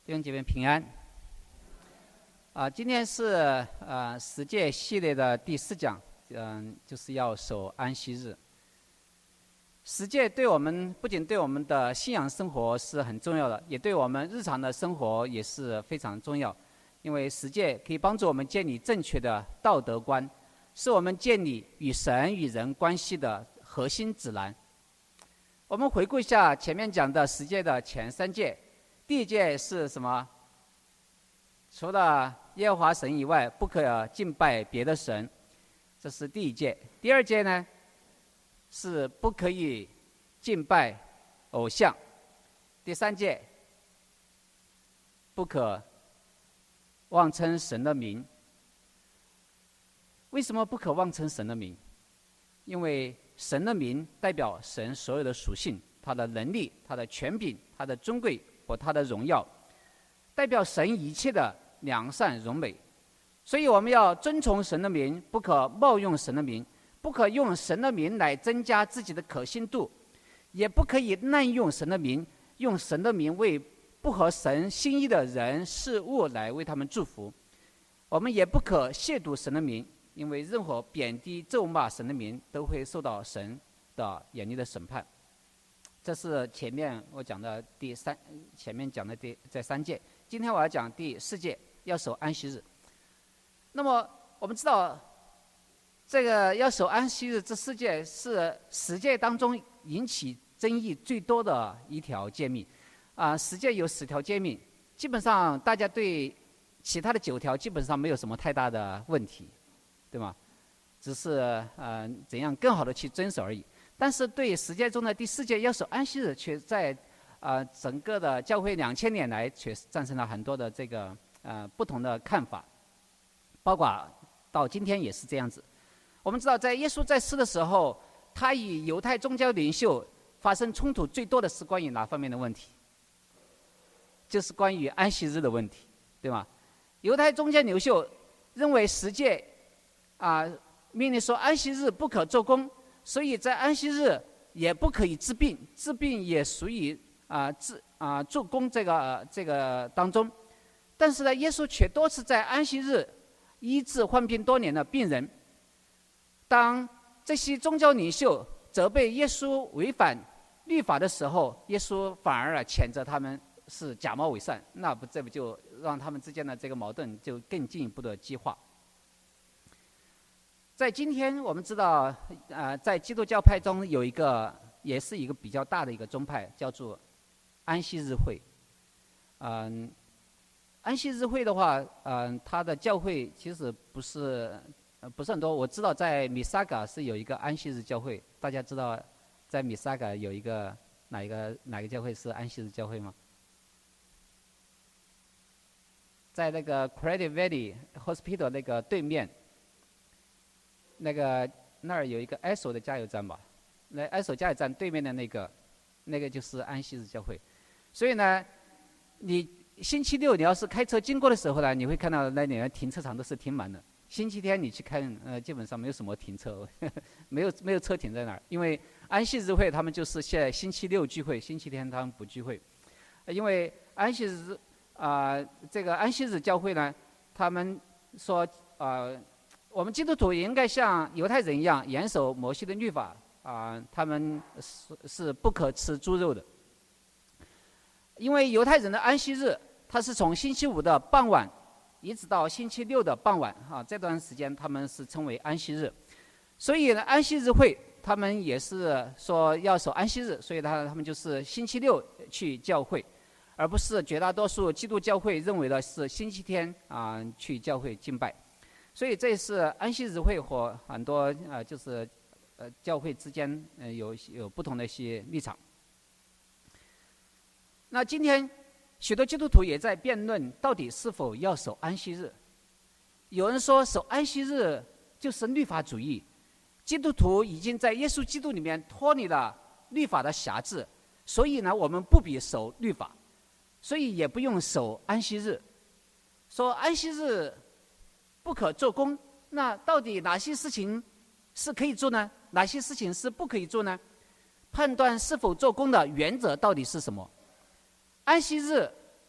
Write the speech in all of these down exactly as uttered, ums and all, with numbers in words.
弟兄姐妹平安。啊，今天是呃十诫系列的第四讲，嗯、呃，就是要守安息日。十诫对我们不仅对我们的信仰生活是很重要的，也对我们日常的生活也是非常重要。因为十诫可以帮助我们建立正确的道德观，是我们建立与神与人关系的核心指南。我们回顾一下前面讲的十诫的前三诫。第一诫是什么？除了耶和华神以外，不可敬拜别的神，这是第一诫。第二诫呢，是不可以敬拜偶像。第三诫，不可妄称神的名。为什么不可妄称神的名？因为神的名代表神所有的属性，他的能力，他的权柄，他的尊贵和他的荣耀，代表神一切的良善荣美。所以我们要遵从神的名，不可冒用神的名，不可用神的名来增加自己的可信度，也不可以滥用神的名，用神的名为不合神心意的人事物来为他们祝福。我们也不可亵渎神的名，因为任何贬低咒骂神的名都会受到神的严厉的审判。这是前面我讲的第三，前面讲的第这三诫。今天我要讲第四诫，要守安息日。那么我们知道，这个要守安息日这四诫是十诫当中引起争议最多的一条诫命。啊，十诫有十条诫命，基本上大家对其他的九条基本上没有什么太大的问题，对吗？只是呃怎样更好的去遵守而已。但是对十诫中的第四诫要守安息日，却在呃整个的教会两千年来，却产生了很多的这个呃不同的看法，包括到今天也是这样子。我们知道，在耶稣在世的时候，他与犹太宗教领袖发生冲突最多的是关于哪方面的问题？就是关于安息日的问题，对吗？犹太宗教领袖认为十诫啊、呃、命令说安息日不可做工。所以在安息日也不可以治病，治病也属于啊治啊做工这个、呃、这个当中。但是呢，耶稣却多次在安息日医治患病多年的病人。当这些宗教领袖责备耶稣违反律法的时候，耶稣反而谴责他们是假冒伪善，那不这不就让他们之间的这个矛盾就更进一步的激化。在今天我们知道，呃，在基督教派中有一个，也是一个比较大的一个宗派，叫做安息日会。嗯、呃，安息日会的话，嗯、呃，它的教会其实不是、呃、不是很多。我知道在米萨嘎是有一个安息日教会，大家知道在米萨嘎有一个哪一个哪个教会是安息日教会吗？在那个 Credit Valley Hospital 那个对面。那个那儿有一个埃索的加油站吧，那埃索加油站对面的那个，那个就是安息日教会。所以呢，你星期六你要是开车经过的时候呢，你会看到那里面停车场都是停满的。星期天你去看，呃，基本上没有什么停车，呵呵没有没有车停在那儿，因为安息日会他们就是现在星期六聚会，星期天他们不聚会。因为安息日啊、呃，这个安息日教会呢，他们说啊。呃我们基督徒也应该像犹太人一样严守摩西的律法啊、呃，他们是是不可吃猪肉的。因为犹太人的安息日，它是从星期五的傍晚一直到星期六的傍晚啊，这段时间他们是称为安息日。所以呢，安息日会他们也是说要守安息日，所以他他们就是星期六去教会，而不是绝大多数基督教会认为的是星期天啊、呃、去教会敬拜。所以这是安息日会和很多呃就是呃教会之间呃有有不同的一些立场。那今天许多基督徒也在辩论到底是否要守安息日。有人说守安息日就是律法主义，基督徒已经在耶稣基督里面脱离了律法的辖制，所以呢我们不必守律法，所以也不用守安息日。说安息日不可做工，那到底哪些事情是可以做呢？哪些事情是不可以做呢？判断是否做工的原则到底是什么？安息日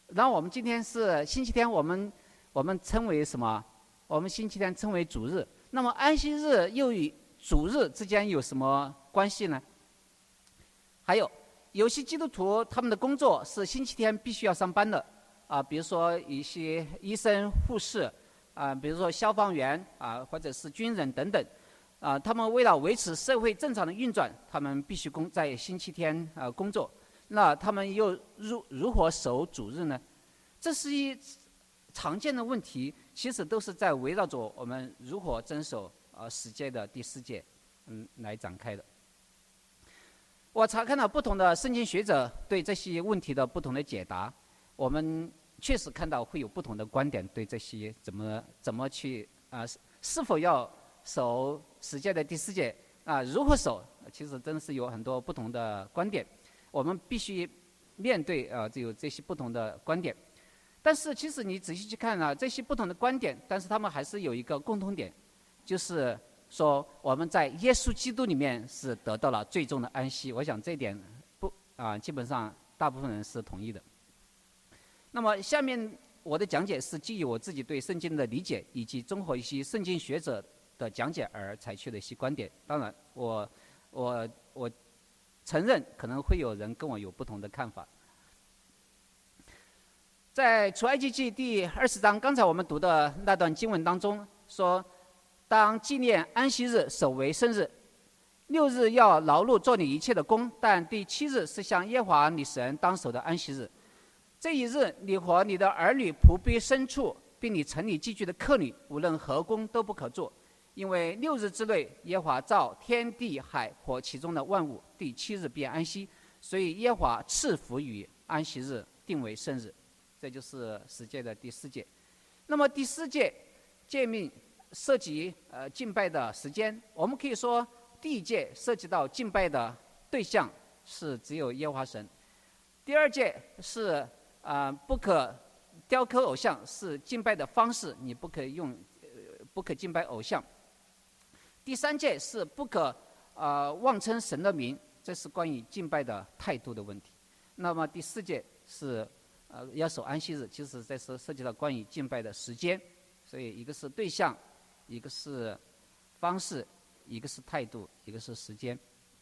然后我们今天是星期天，我们我们称为什么？我们星期天称为主日。那么安息日又与主日之间有什么关系呢？还有，有些基督徒他们的工作是星期天必须要上班的啊，比如说一些医生、护士啊，比如说消防员啊，或者是军人等等啊，他们为了维持社会正常的运转，他们必须工在星期天啊工作。那他们又如如何守主日呢？这是一常见的问题，其实都是在围绕着我们如何遵守呃十诫的第四诫，嗯，来展开的。我查看了不同的圣经学者对这些问题的不同的解答，我们确实看到会有不同的观点对这些怎么怎么去啊、呃、是否要守十诫的第四诫啊、如何守，其实真是有很多不同的观点。我们必须面对啊，就有这些不同的观点，但是其实你仔细去看啊，这些不同的观点，但是他们还是有一个共同点，就是说我们在耶稣基督里面是得到了最终的安息。我想这一点不啊，基本上大部分人是同意的。那么下面我的讲解是基于我自己对圣经的理解，以及综合一些圣经学者的讲解而采取的一些观点。当然，我我我。承认可能会有人跟我有不同的看法。在出埃及记第二十章，刚才我们读的那段经文当中说，当纪念安息日，守为圣日。六日要劳碌做你一切的工，但第七日是向耶和华你神当守的安息日。这一日，你和你的儿女、仆婢、牲畜，并你城里寄居的客旅，无论何工都不可做。因为六日之内，耶和华造天地海和其中的万物，第七日便安息，所以耶和华赐福于安息日，定为圣日。这就是十诫的第四诫。那么第四诫诫命涉及呃敬拜的时间，我们可以说第一诫涉及到敬拜的对象是只有耶和华神，第二诫是啊、呃、不可雕刻偶像，是敬拜的方式，你不可以用、呃、不可敬拜偶像。第三诫是不可呃妄称神的名，这是关于敬拜的态度的问题。那么第四诫是呃要守安息日，其实这是涉及到关于敬拜的时间，所以一个是对象，一个是方式，一个是态度，一个是时间。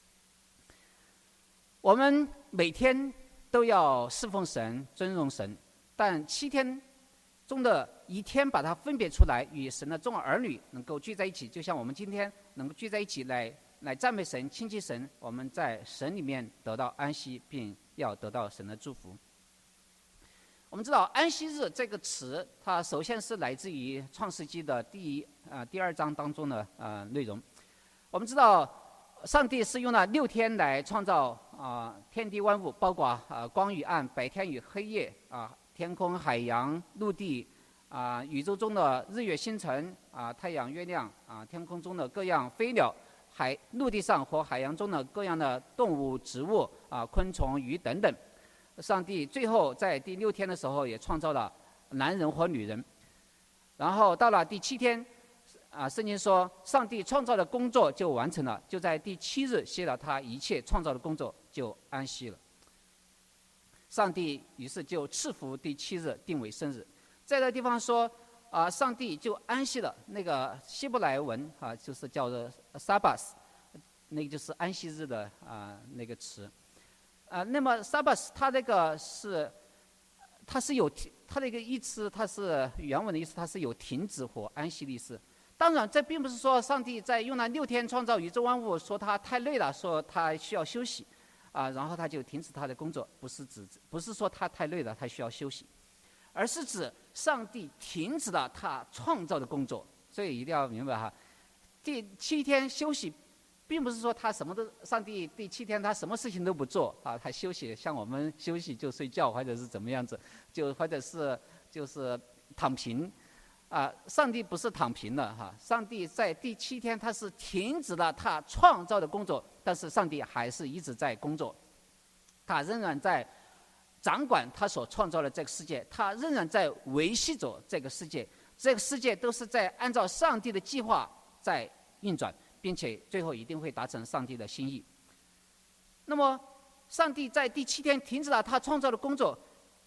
我们每天都要侍奉神、尊荣神，但七天中的一天把它分别出来，与神的众儿女能够聚在一起，就像我们今天能够聚在一起来来赞美神、亲近神，我们在神里面得到安息，并要得到神的祝福。我们知道安息日这个词，它首先是来自于创世纪的第一啊、呃、第二章当中的呃内容。我们知道上帝是用了六天来创造啊、呃、天地万物，包括啊、呃、光与暗、白天与黑夜啊、呃、天空、海洋、陆地啊、呃、宇宙中的日月星辰啊、呃、太阳、月亮啊、呃、天空中的各样飞鸟，海陆地上和海洋中的各样的动物、植物啊、呃、昆虫、鱼等等。上帝最后在第六天的时候也创造了男人和女人，然后到了第七天啊，圣经说上帝创造的工作就完成了，就在第七日歇了他一切创造的工作，就安息了。上帝于是就赐福第七日，定为圣日。在这个地方说啊，上帝就安息了，那个希伯来文啊就是叫做 Sabbath， 那个就是安息日的啊那个词。啊，那么 Sabbath 它这个是，它是有它的一个意思，它是原文的意思，它是有停止和安息的意思。当然，这并不是说上帝在用了六天创造宇宙万物，说他太累了，说他需要休息，啊，然后他就停止他的工作，不是指不是说他太累了，他需要休息，而是指上帝停止了他创造的工作。所以一定要明白哈，第七天休息。并不是说他什么都，上帝第七天他什么事情都不做啊，他休息，像我们休息就睡觉或者是怎么样子，就或者是就是躺平，啊，上帝不是躺平了哈，上帝在第七天他是停止了他创造的工作，但是上帝还是一直在工作，他仍然在掌管他所创造的这个世界，他仍然在维系着这个世界，这个世界都是在按照上帝的计划在运转。并且最后一定会达成上帝的心意。那么，上帝在第七天停止了他创造的工作，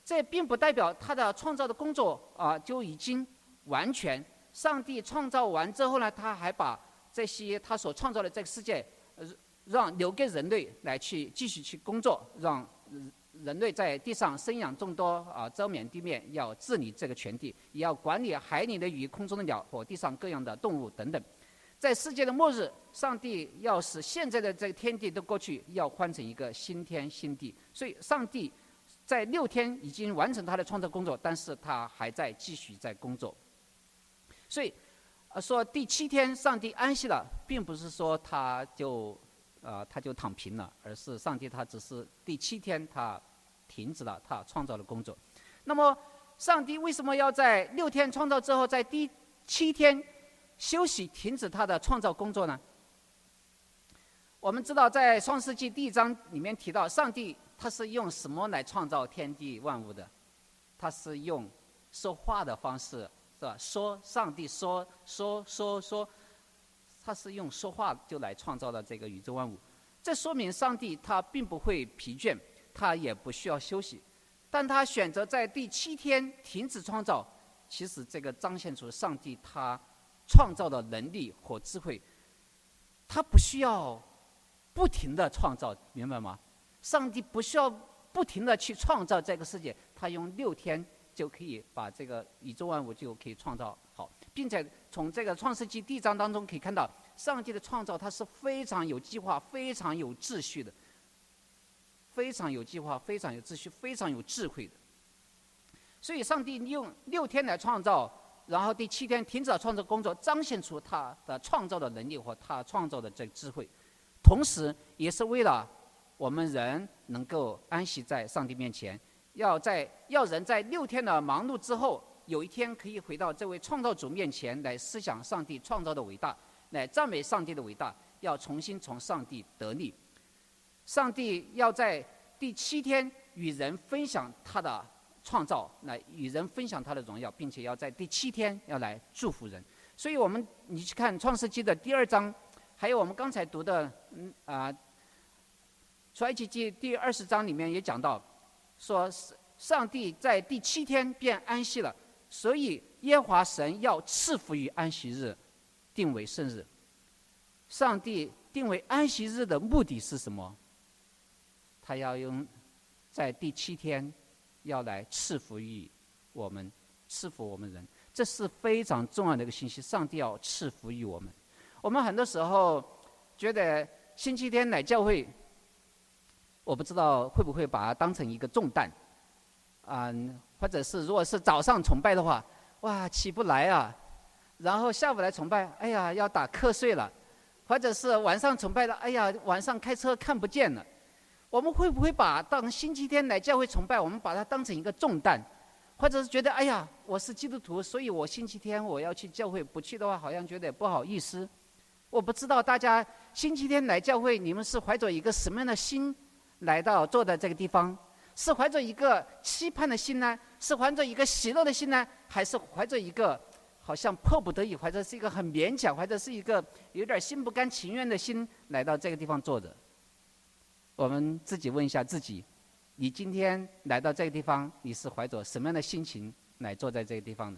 这并不代表他的创造的工作啊就已经完全。上帝创造完之后呢，他还把这些他所创造的这个世界，呃，让留给人类来去继续去工作，让人类在地上生养众多啊，遮免地面，要治理这个全地，也要管理海里的鱼、空中的鸟和地上各样的动物等等。在世界的末日，上帝要使现在的这个天地都过去，要换成一个新天新地。所以，上帝在六天已经完成他的创造工作，但是他还在继续在工作。所以，呃，说第七天上帝安息了，并不是说他就，呃，他就躺平了，而是上帝他只是第七天他停止了他创造的工作。那么，上帝为什么要在六天创造之后，在第七天休息停止他的创造工作呢？我们知道，在创世纪第一章里面提到，上帝他是用什么来创造天地万物的？他是用说话的方式。是吧？说上帝说说说说，他是用说话就来创造了这个宇宙万物。这说明上帝他并不会疲倦，他也不需要休息，但他选择在第七天停止创造。其实这个彰显出上帝他创造的能力和智慧。他不需要不停的创造，明白吗？上帝不需要不停的去创造这个世界，他用六天就可以把这个宇宙万物就可以创造好，并且从这个创世纪第一章当中可以看到，上帝的创造它是非常有计划、非常有秩序的，非常有计划、非常有秩序、非常有智慧的。所以，上帝用六天来创造，然后第七天停止了创造工作，彰显出他的创造的能力和他创造的这个智慧，同时也是为了我们人能够安息在上帝面前。要在要人在六天的忙碌之后，有一天可以回到这位创造主面前来思想上帝创造的伟大，来赞美上帝的伟大，要重新从上帝得力。上帝要在第七天与人分享他的创造，来与人分享他的荣耀，并且要在第七天要来祝福人。所以我们你去看创世纪的第二章，还有我们刚才读的嗯啊出埃及记第二十章里面也讲到，说上帝在第七天便安息了，所以耶和华神要赐福于安息日，定为圣日。上帝定为安息日的目的是什么？他要用在第七天要来赐福于我们，赐福我们人，这是非常重要的一个信息。上帝要赐福于我们。我们很多时候觉得星期天来教会，我不知道会不会把它当成一个重担，嗯，或者是如果是早上崇拜的话，哇，起不来啊，然后下午来崇拜，哎呀，要打瞌睡了，或者是晚上崇拜了，哎呀，晚上开车看不见了。我们会不会把当星期天来教会崇拜，我们把它当成一个重担，或者是觉得，哎呀，我是基督徒，所以我星期天我要去教会，不去的话好像觉得不好意思。我不知道大家星期天来教会，你们是怀着一个什么样的心来到坐在这个地方？是怀着一个期盼的心呢？是怀着一个喜乐的心呢？还是怀着一个好像迫不得已，或者是一个很勉强，或者是一个有点心不甘情愿的心来到这个地方坐着？我们自己问一下自己，你今天来到这个地方，你是怀着什么样的心情来坐在这个地方的？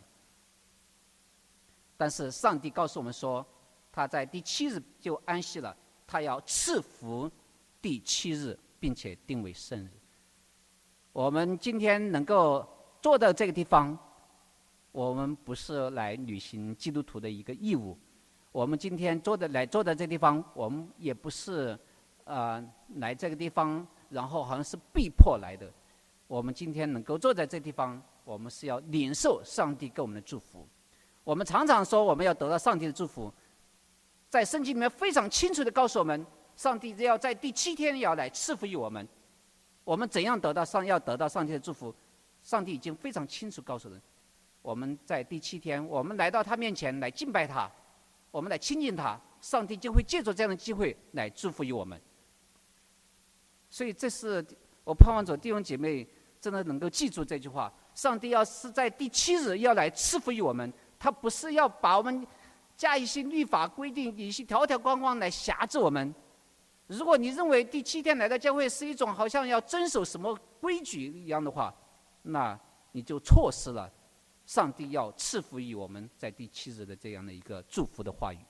但是上帝告诉我们说，他在第七日就安息了，他要赐福第七日，并且定为圣日。我们今天能够坐到这个地方，我们不是来履行基督徒的一个义务。我们今天坐的来坐在这个地方，我们也不是呃来这个地方，然后好像是被迫来的。我们今天能够坐在这个地方，我们是要领受上帝给我们的祝福。我们常常说我们要得到上帝的祝福，在圣经里面非常清楚地告诉我们，上帝要在第七天要来赐福于我们。我们怎样得到上要得到上帝的祝福？上帝已经非常清楚告诉人，我们在第七天，我们来到他面前来敬拜他，我们来亲近他，上帝就会借助这样的机会来祝福于我们。所以这是我盼望着弟兄姐妹真的能够记住这句话：上帝要是在第七日要来赐福于我们，他不是要把我们加一些律法规定，一些条条框框来辖制我们。如果你认为第七天来到教会是一种好像要遵守什么规矩一样的话， 那你就错失了上帝要赐福于我们在第七日的这样的一个祝福的话语。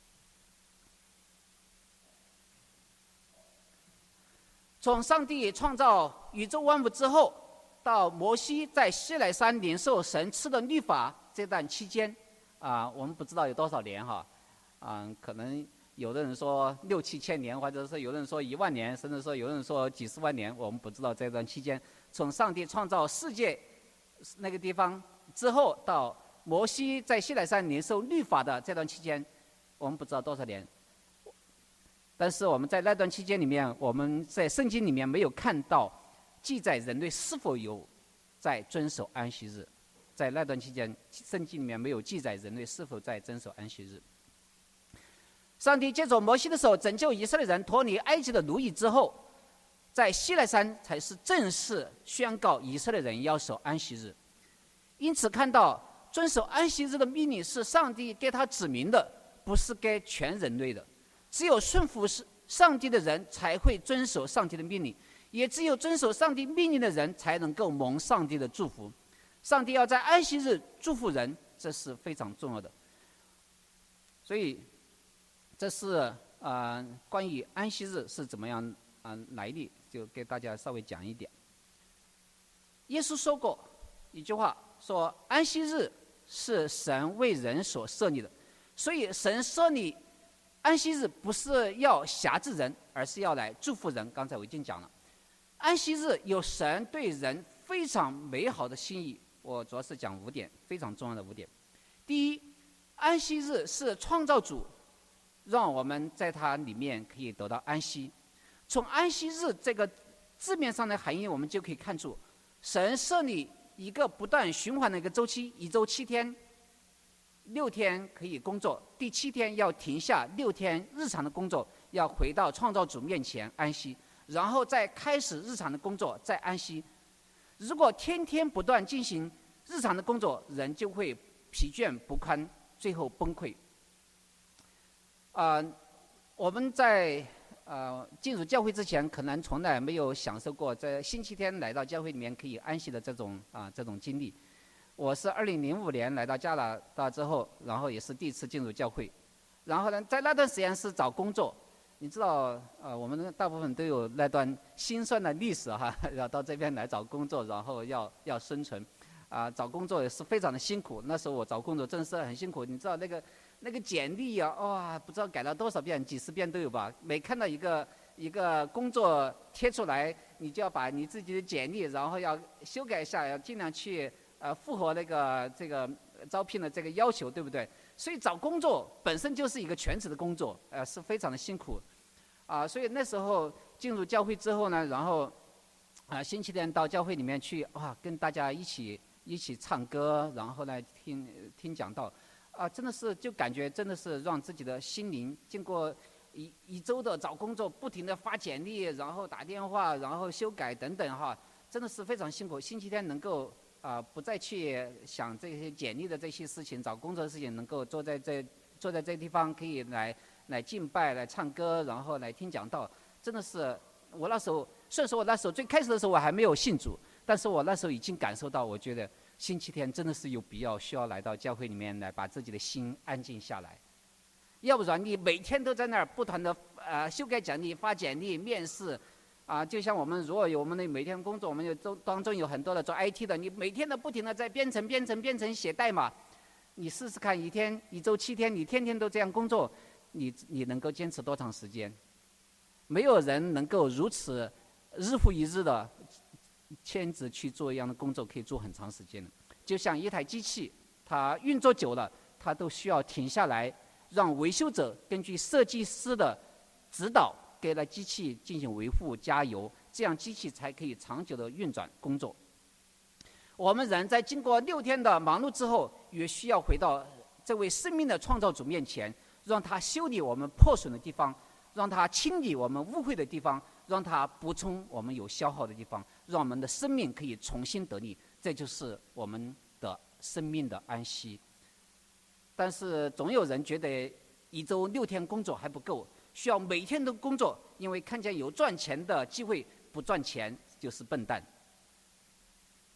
从上帝创造宇宙万物之后，到摩西在西乃山领受神赐的律法这段期间，啊，我们不知道有多少年哈，啊，可能有的人说六七千年，或者是有的人说一万年，甚至说有的人说几十万年，我们不知道这段期间，从上帝创造世界那个地方之后，到摩西在西乃山领受律法的这段期间，我们不知道多少年。但是我们在那段期间里面，我们在圣经里面没有看到记载人类是否有在遵守安息日，在那段期间，圣经里面没有记载人类是否在遵守安息日。上帝借着摩西的手拯救以色列人脱离埃及的奴役之后，在西奈山才是正式宣告以色列人要守安息日。因此看到遵守安息日的命令是上帝给他指明的，不是给全人类的。只有顺服上帝的人才会遵守上帝的命令，也只有遵守上帝命令的人才能够蒙上帝的祝福。上帝要在安息日祝福人，这是非常重要的。所以这是呃关于安息日是怎么样啊、呃、来历，就给大家稍微讲一点。耶稣说过一句话，说安息日是神为人所设立的，所以神设立安息日不是要辖制人，而是要来祝福人。刚才我已经讲了，安息日有神对人非常美好的心意。我主要是讲五点非常重要的五点。第一，安息日是创造主让我们在它里面可以得到安息。从安息日这个字面上的含义，我们就可以看出，神设立一个不断循环的一个周期，一周七天，六天可以工作，第七天要停下，六天日常的工作要回到创造主面前安息，然后再开始日常的工作，再安息。如果天天不断进行日常的工作，人就会疲倦不堪，最后崩溃。啊、呃，我们在呃进入教会之前，可能从来没有享受过在星期天来到教会里面可以安息的这种啊、呃、这种经历。我是二零零五年来到加拿大之后，然后也是第一次进入教会，然后呢，在那段时间是找工作。你知道，呃，我们大部分都有那段辛酸的历史哈，要到这边来找工作，然后要要生存，啊、呃，找工作也是非常的辛苦。那时候我找工作真是很辛苦，你知道那个那个简历啊，哇，不知道改了多少遍，几十遍都有吧。每看到一个一个工作贴出来，你就要把你自己的简历，然后要修改一下，要尽量去呃符合那个这个招聘的这个要求，对不对？所以找工作本身就是一个全职的工作，呃，是非常的辛苦。啊，所以那时候进入教会之后呢，然后啊，星期天到教会里面去，哇，跟大家一起一起唱歌，然后呢听听讲道，啊，真的是就感觉真的是让自己的心灵经过一一周的找工作，不停的发简历，然后打电话，然后修改等等哈，真的是非常辛苦。星期天能够啊不再去想这些简历的这些事情，找工作的事情，能够坐在这坐在这地方可以来。来敬拜，来唱歌，然后来听讲道，真的是我那时候，虽然说我那时候最开始的时候我还没有信主，但是我那时候已经感受到，我觉得星期天真的是有必要需要来到教会里面来把自己的心安静下来，要不然你每天都在那儿不断的呃修改简历、发简历、面试，啊、呃，就像我们如果有我们的每天工作，我们有中当中有很多的做 I T 的，你每天都不停的在编程、编程、编程写代码，你试试看，一天一周七天，你天天都这样工作。你你能够坚持多长时间？没有人能够如此日复一日的坚持去做一样的工作，可以做很长时间的。就像一台机器，它运作久了，它都需要停下来，让维修者根据设计师的指导，给了机器进行维护、加油，这样机器才可以长久的运转工作。我们人在经过六天的忙碌之后，也需要回到这位生命的创造主面前。让他修理我们破损的地方，让他清理我们污秽的地方，让他补充我们有消耗的地方，让我们的生命可以重新得力，这就是我们的生命的安息。但是总有人觉得一周六天工作还不够，需要每天都工作，因为看见有赚钱的机会，不赚钱就是笨蛋。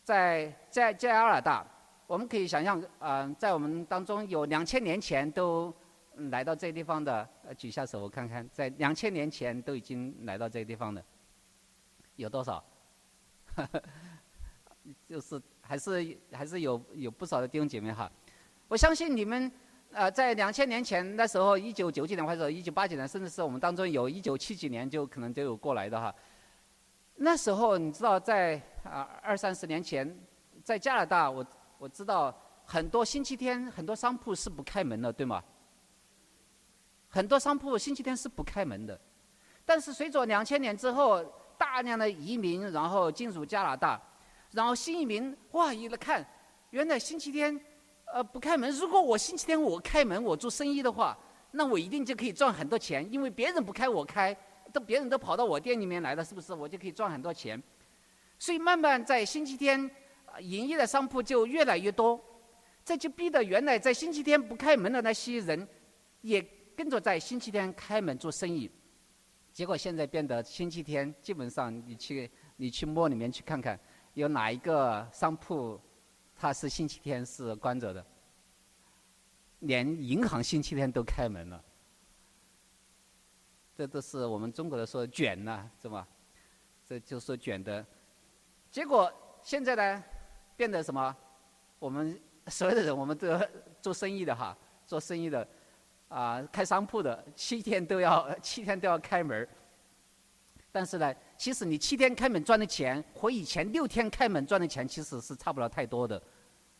在在加拿大，我们可以想象，啊、呃，在我们当中有两千年前都来到这个地方的，呃，举下手我看看，在两千年前都已经来到这个地方的，有多少？就是还是还是有有不少的弟兄姐妹哈。我相信你们，呃，在两千年前那时候，一九九几年或者一九八几年，甚至是我们当中有一九七几年就可能就有过来的哈。那时候你知道在，在啊二三十年前，在加拿大，我我知道很多星期天很多商铺是不开门的，对吗？很多商铺星期天是不开门的，但是随着两千年之后大量的移民，然后进入加拿大，然后新移民哇一来看，原来星期天呃不开门，如果我星期天我开门我做生意的话，那我一定就可以赚很多钱，因为别人不开我开，都别人都跑到我店里面来了，是不是？我就可以赚很多钱。所以慢慢在星期天营业的商铺就越来越多，这就逼得原来在星期天不开门的那些人也跟着在星期天开门做生意。结果现在变得星期天基本上你去你去摸里面去看看，有哪一个商铺它是星期天是关着的？连银行星期天都开门了，这都是我们中国的说卷呐、啊，是吧？这就说卷的。结果现在呢，变得什么？我们所有的人，我们都要做生意的哈，做生意的啊、呃，开商铺的，七天都要七天都要开门。但是呢，其实你七天开门赚的钱，和以前六天开门赚的钱其实是差不了太多的。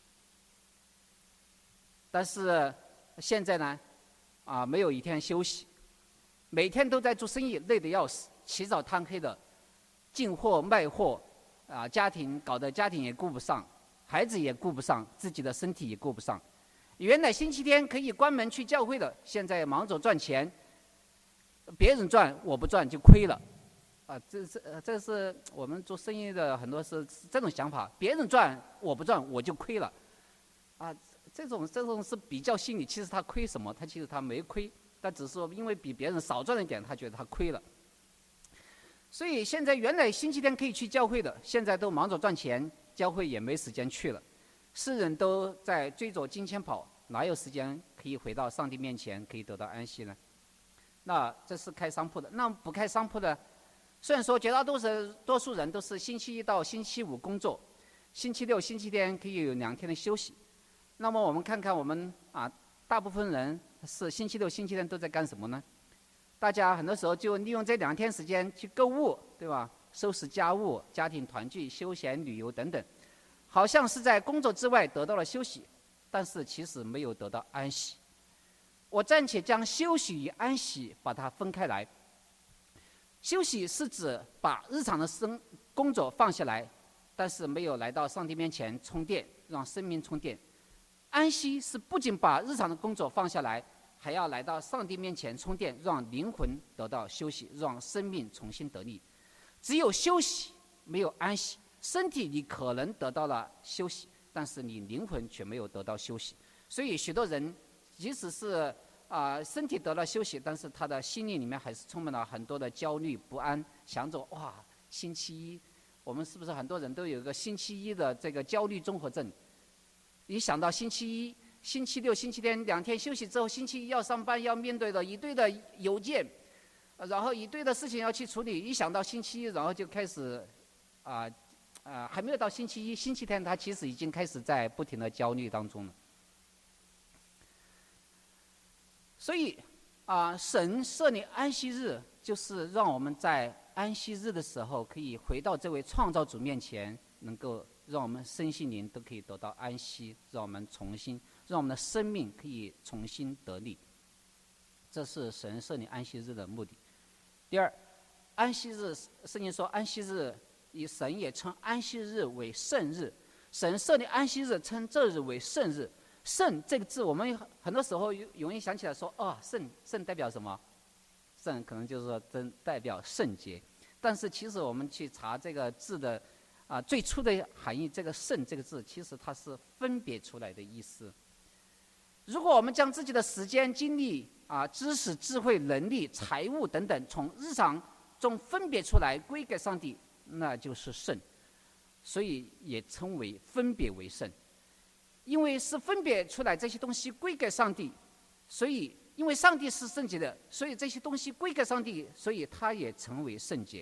但是现在呢，啊，没有一天休息，每天都在做生意，累得要死，起早贪黑的，进货卖货，啊，家庭搞得家庭也顾不上，孩子也顾不上，自己的身体也顾不上。原来星期天可以关门去教会的，现在忙着赚钱，别人赚我不赚就亏了，啊，这这这是我们做生意的很多是这种想法，别人赚我不赚我就亏了，啊。这种这种是比较心理，其实他亏什么？他其实他没亏，但只是说因为比别人少赚了一点，他觉得他亏了。所以现在原来星期天可以去教会的，现在都忙着赚钱，教会也没时间去了。世人都在追着金钱跑，哪有时间可以回到上帝面前，可以得到安息呢？那这是开商铺的。那不开商铺的，虽然说绝大多数多数人都是星期一到星期五工作，星期六、星期天可以有两天的休息。那么我们看看我们啊，大部分人是星期六、星期天都在干什么呢？大家很多时候就利用这两天时间去购物，对吧？收拾家务、家庭团聚、休闲旅游等等，好像是在工作之外得到了休息，但是其实没有得到安息。我暂且将休息与安息把它分开来。休息是指把日常的生工作放下来，但是没有来到上帝面前充电，让生命充电。安息是不仅把日常的工作放下来，还要来到上帝面前充电，让灵魂得到休息，让生命重新得力。只有休息，没有安息。身体你可能得到了休息，但是你灵魂却没有得到休息。所以许多人，即使是啊、呃、身体得了休息，但是他的心灵里面还是充满了很多的焦虑不安，想着哇，星期一，我们是不是很多人都有一个星期一的这个焦虑综合症？一想到星期一、星期六、星期天两天休息之后，星期一要上班，要面对的一堆的邮件，然后一堆的事情要去处理。一想到星期一，然后就开始，啊、呃、啊、呃，还没有到星期一，星期天他其实已经开始在不停的焦虑当中了。所以啊、呃，神设立安息日，就是让我们在安息日的时候，可以回到这位创造主面前，能够让我们身心灵都可以得到安息，让我们重新，让我们的生命可以重新得力。这是神设立安息日的目的。第二，安息日，圣经说安息日，以神也称安息日为圣日。神设立安息日，称这日为圣日。圣这个字，我们很多时候容易想起来说，哦，圣圣代表什么？圣可能就是说真代表圣洁。但是其实我们去查这个字的啊，最初的含义，这个圣这个字，其实它是分别出来的意思。如果我们将自己的时间、精力啊、知识、智慧、能力、财物等等，从日常中分别出来归给上帝，那就是圣。 所以也称为分别为圣。因为是分别出来这些东西归给上帝，所以因为上帝是圣洁的，所以这些东西归给上帝，所以它也成为圣洁。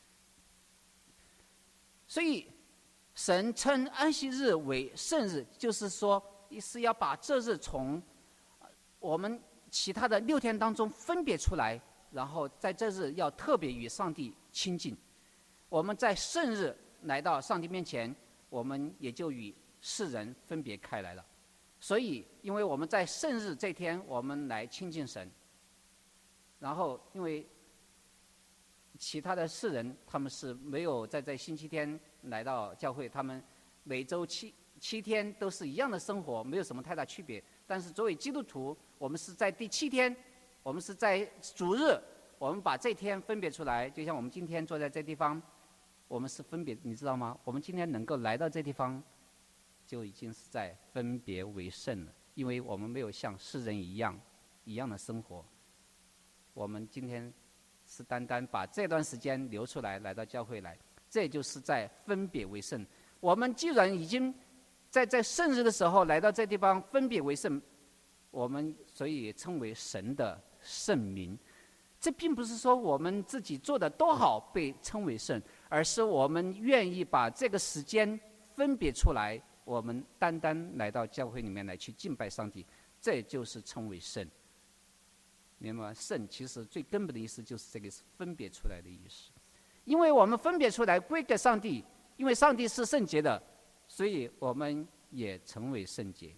所以神称安息日为圣日，就是说是要把这日从我们其他的六天当中分别出来，然后在这日要特别与上帝亲近。我们在圣日来到上帝面前，我们也就与世人分别开来了。所以因为我们在圣日这天我们来亲近神，然后因为其他的世人他们是没有在这星期天来到教会，他们每周七七天都是一样的生活，没有什么太大区别。但是作为基督徒，我们是在第七天，我们是在主日，我们把这天分别出来，就像我们今天坐在这地方，我们是分别，你知道吗？我们今天能够来到这地方，就已经是在分别为圣了，因为我们没有像世人一样一样的生活。我们今天是单单把这段时间留出来，来到教会来，这就是在分别为圣。我们既然已经在在圣日的时候来到这地方分别为圣，我们所以也称为神的圣民。这并不是说我们自己做的多好被称为圣，而是我们愿意把这个时间分别出来，我们单单来到教会里面来去敬拜上帝，这就是称为圣。明白吗？圣其实最根本的意思就是这个是分别出来的意思。因为我们分别出来归给上帝，因为上帝是圣洁的，所以我们也成为圣洁。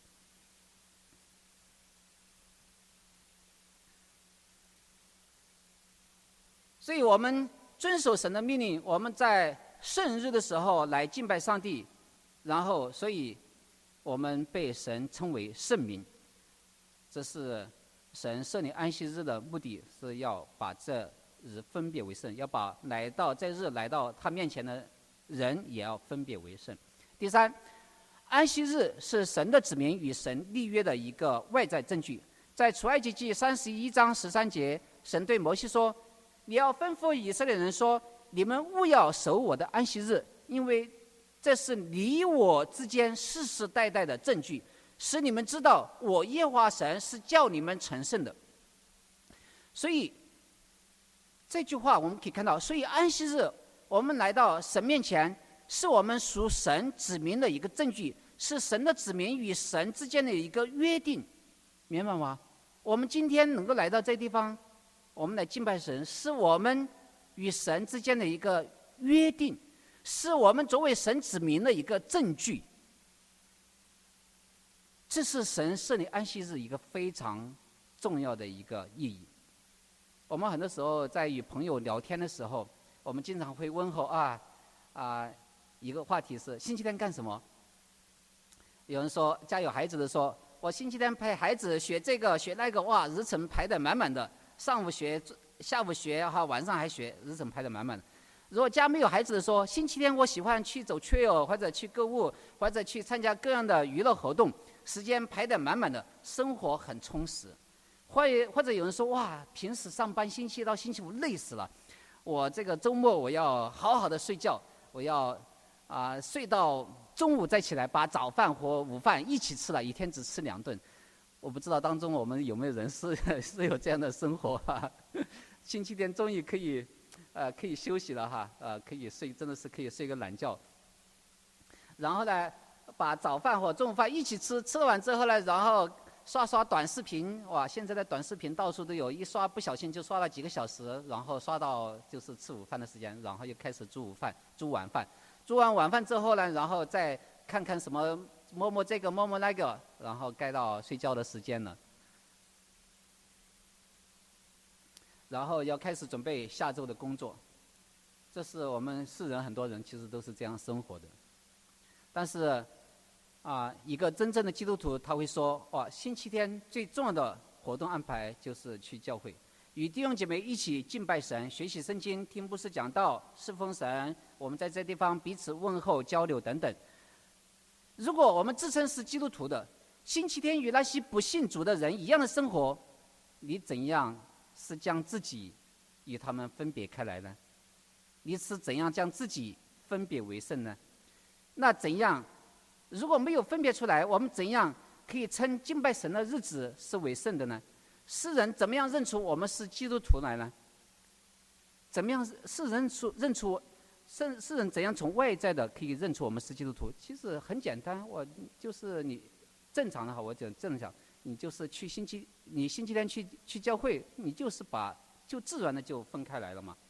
所以我们遵守神的命令，我们在圣日的时候来敬拜上帝，然后所以我们被神称为圣民。这是神设立安息日的目的，是要把这日分别为圣，要把来到这日来到他面前的人也要分别为圣。第三，安息日是神的子民与神立约的一个外在证据。在出埃及记三十一章十三节，神对摩西说：你要吩咐以色列人说，你们务要守我的安息日，因为这是你我之间世世代代的证据，使你们知道我耶和华神是叫你们成圣的。所以这句话我们可以看到，所以安息日我们来到神面前，是我们属神子民的一个证据，是神的子民与神之间的一个约定，明白吗？我们今天能够来到这地方，我们来敬拜神，是我们与神之间的一个约定，是我们作为神子民的一个证据。这是神设立安息日一个非常重要的一个意义。我们很多时候在与朋友聊天的时候，我们经常会问候啊啊，一个话题是星期天干什么？有人说家有孩子的说，我星期天陪孩子学这个学那个，哇，日程排得满满的，上午学，下午学，哈，晚上还学，日程排得满满的。如果家没有孩子的说，星期天我喜欢去走 trail， 或者去购物，或者去参加各样的娱乐活动，时间排得满满的，生活很充实。或或者有人说，哇，平时上班星期一到星期五累死了，我这个周末我要好好的睡觉，我要啊、呃、睡到中午再起来，把早饭和午饭一起吃了，一天只吃两顿。我不知道当中我们有没有人是是有这样的生活哈？星期天终于可以呃可以休息了哈，呃可以睡，真的是可以睡个懒觉。然后呢，把早饭和中午饭一起吃，吃完之后呢，然后刷刷短视频，哇！现在的短视频到处都有，一刷不小心就刷了几个小时，然后刷到就是吃午饭的时间，然后又开始煮午饭、煮晚饭，煮完晚饭之后呢，然后再看看什么摸摸这个摸摸那个，然后该到睡觉的时间了，然后要开始准备下周的工作。这是我们世人很多人其实都是这样生活的，但是啊，一个真正的基督徒他会说，哇，星期天最重要的活动安排就是去教会，与弟兄姐妹一起敬拜神、学习圣经、听牧师讲道、侍奉神，我们在这地方彼此问候、交流等等。如果我们自称是基督徒的，星期天与那些不信主的人一样的生活，你怎样是将自己与他们分别开来呢？你是怎样将自己分别为圣呢？ 那怎样？如果没有分别出来，我们怎样可以称敬拜神的日子是为圣的呢？世人怎么样认出我们是基督徒来呢？怎么样是人出认出？世世人怎样从外在的可以认出我们是基督徒？其实很简单，我就是你正常的哈，我讲正常，你就是去星期你星期天去去教会，你就是把就自然的就分开来了嘛。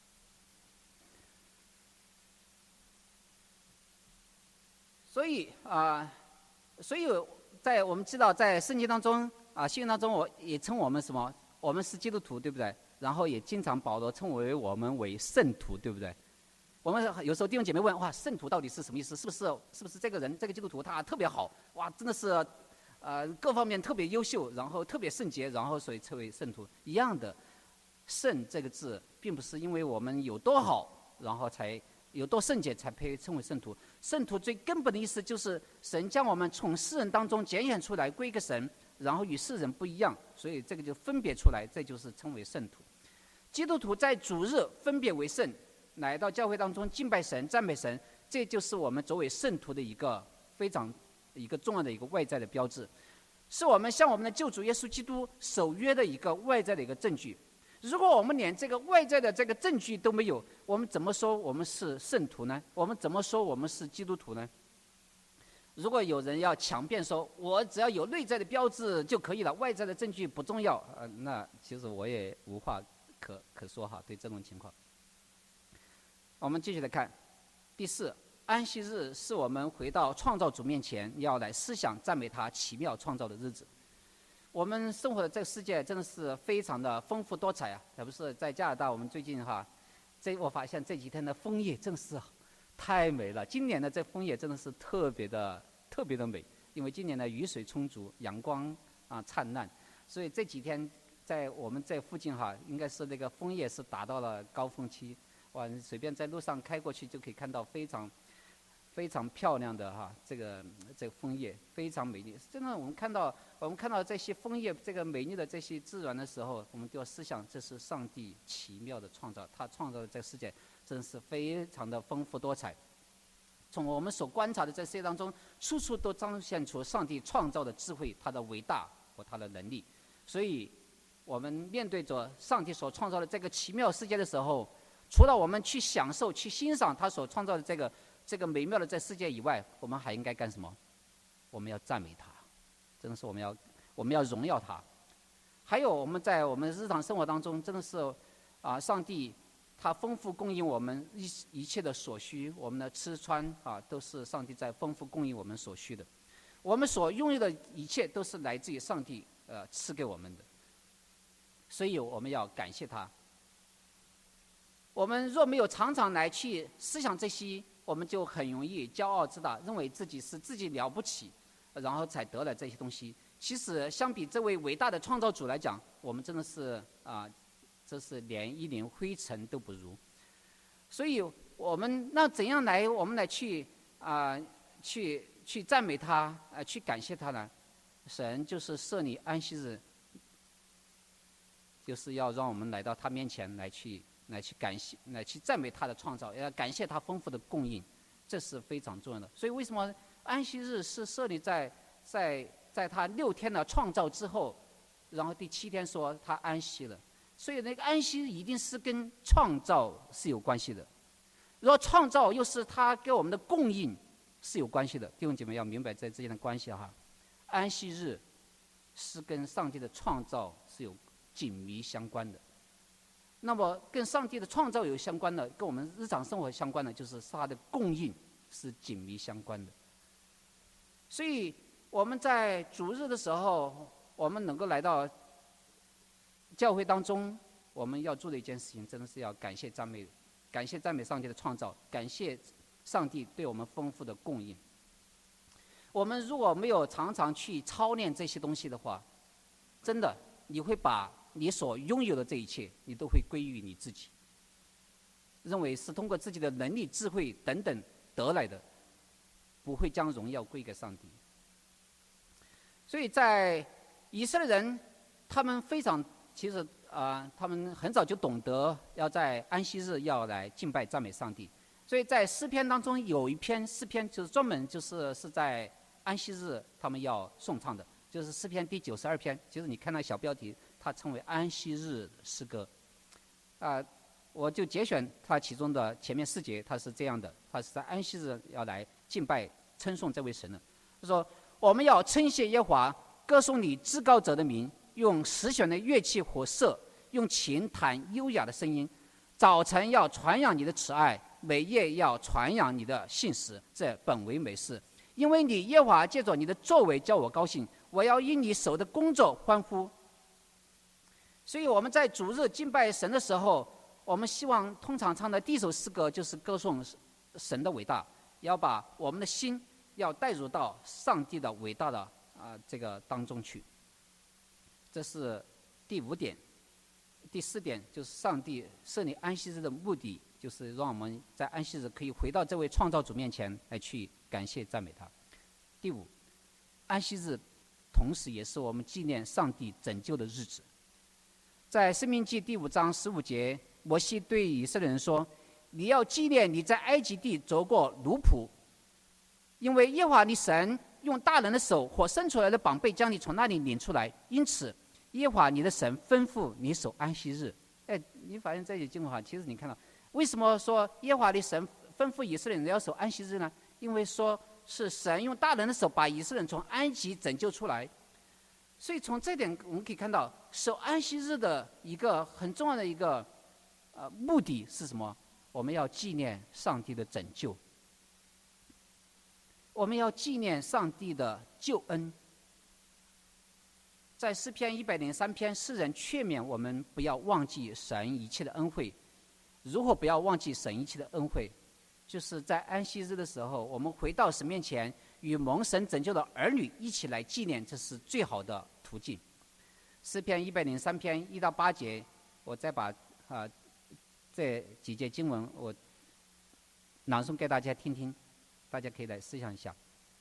所以啊、呃，所以在我们知道在圣经当中啊，新约当中我也称我们什么？我们是基督徒，对不对？然后也经常保罗称为我们为圣徒，对不对？我们有时候弟兄姐妹问：哇，圣徒到底是什么意思？是不是是不是这个人这个基督徒他特别好？哇，真的是，呃，各方面特别优秀，然后特别圣洁，然后所以称为圣徒一样的。圣这个字，并不是因为我们有多好，然后才有多圣洁才配称为圣徒。圣徒最根本的意思就是神将我们从世人当中拣选出来归一个神，然后与世人不一样，所以这个就分别出来，这就是称为圣徒。基督徒在主日分别为圣。来到教会当中敬拜神、赞美神，这就是我们作为圣徒的一个非常一个重要的一个外在的标志，是我们向我们的救主耶稣基督守约的一个外在的一个证据。如果我们连这个外在的这个证据都没有，我们怎么说我们是圣徒呢？我们怎么说我们是基督徒呢？如果有人要强辩说，我只要有内在的标志就可以了，外在的证据不重要，呃，那其实我也无话可可说哈。对这种情况。我们继续来看，第四，安息日是我们回到创造主面前，要来思想赞美他奇妙创造的日子。我们生活的这个世界真的是非常的丰富多彩啊！特别是在加拿大，我们最近哈，这我发现这几天的枫叶真是太美了。今年的这枫叶真的是特别的特别的美，因为今年的雨水充足，阳光啊灿烂，所以这几天在我们这附近哈，应该是那个枫叶是达到了高峰期。哇，随便在路上开过去就可以看到非常非常漂亮的哈，这个这个枫叶非常美丽。真的，我们看到我们看到这些枫叶这个美丽的这些自然的时候，我们就要思想，这是上帝奇妙的创造，他创造的这个世界真是非常的丰富多彩。从我们所观察的这世界当中，处处都彰显出上帝创造的智慧，他的伟大和他的能力。所以，我们面对着上帝所创造的这个奇妙世界的时候，除了我们去享受、去欣赏他所创造的这个这个美妙的这世界以外，我们还应该干什么？我们要赞美他，真的是我们要我们要荣耀他。还有我们在我们日常生活当中，真的是啊，上帝他丰富供应我们一一切的所需，我们的吃穿啊，都是上帝在丰富供应我们所需的。我们所拥有的一切都是来自于上帝呃赐给我们的，所以我们要感谢他。我们若没有常常来去思想这些，我们就很容易骄傲自大，认为自己是自己了不起，然后才得了这些东西。其实相比这位伟大的创造主来讲，我们真的是啊、呃，这是连一粒灰尘都不如。所以我们那怎样来，我们来去啊、呃，去去赞美他，啊、呃，去感谢他呢？神就是设立安息日，就是要让我们来到他面前来去。来去感谢，来去赞美他的创造，要感谢他丰富的供应，这是非常重要的。所以为什么安息日是设立在在在他六天的创造之后，然后第七天说他安息了？所以那个安息一定是跟创造是有关系的。如果创造又是他给我们的供应是有关系的，弟兄姐妹要明白这之间的关系哈。安息日是跟上帝的创造是有紧密相关的。那么跟上帝的创造有相关的，跟我们日常生活相关的，就是他的供应是紧密相关的。所以我们在主日的时候，我们能够来到教会当中，我们要做的一件事情，真的是要感谢赞美，感谢赞美上帝的创造，感谢上帝对我们丰富的供应。我们如果没有常常去操练这些东西的话，真的你会把你所拥有的这一切，你都会归于你自己，认为是通过自己的能力、智慧等等得来的，不会将荣耀归给上帝。所以在以色列人，他们非常其实啊、呃，他们很早就懂得要在安息日要来敬拜赞美上帝。 所以在诗篇当中有一篇诗篇就是专门就是是在安息日他们要颂唱的，就是诗篇第九十二篇。就是你看那小标题，它称为安息日诗歌。啊、呃，我就节选它其中的前面四节，它是这样的：它是在安息日要来敬拜称颂这位神的。他说：“我们要称谢耶和华，歌颂你至高者的名，用十弦的乐器和瑟，用琴弹优雅的声音。早晨要传扬你的慈爱，每夜要传扬你的信实，这本为美事。因为你耶和华借着你的作为叫我高兴，我要因你手的工作欢呼。”所以我们在主日敬拜神的时候，我们希望通常唱的第一首诗歌就是歌颂神的伟大，要把我们的心要带入到上帝的伟大的啊、呃、这个当中去。这是第五点。第四点就是上帝设立安息日的目的，就是让我们在安息日可以回到这位创造主面前来去感谢赞美他。第五，安息日同时也是我们纪念上帝拯救的日子。在申命记第五章十五节，摩西对以色列人说：“你要纪念你在埃及地走过奴仆，因为耶和华你神用大人的手和伸出来的膀臂将你从那里领出来，因此耶和华你的神吩咐你守安息日。”哎，你发现这些经文，其实你看到，为什么说耶和华的神吩咐以色列人要守安息日呢？因为说是神用大人的手把以色列人从埃及拯救出来。所以从这点我们可以看到，守安息日的一个很重要的一个呃目的是什么？我们要纪念上帝的拯救，我们要纪念上帝的救恩。在诗篇一百零三篇，诗人劝勉我们不要忘记神一切的恩惠。如何不要忘记神一切的恩惠？就是在安息日的时候，我们回到神面前，与蒙神拯救的儿女一起来纪念，这是最好的途径。诗篇一百零三篇一到八节，我再把啊这几节经文我朗诵给大家听听，大家可以来思想一下。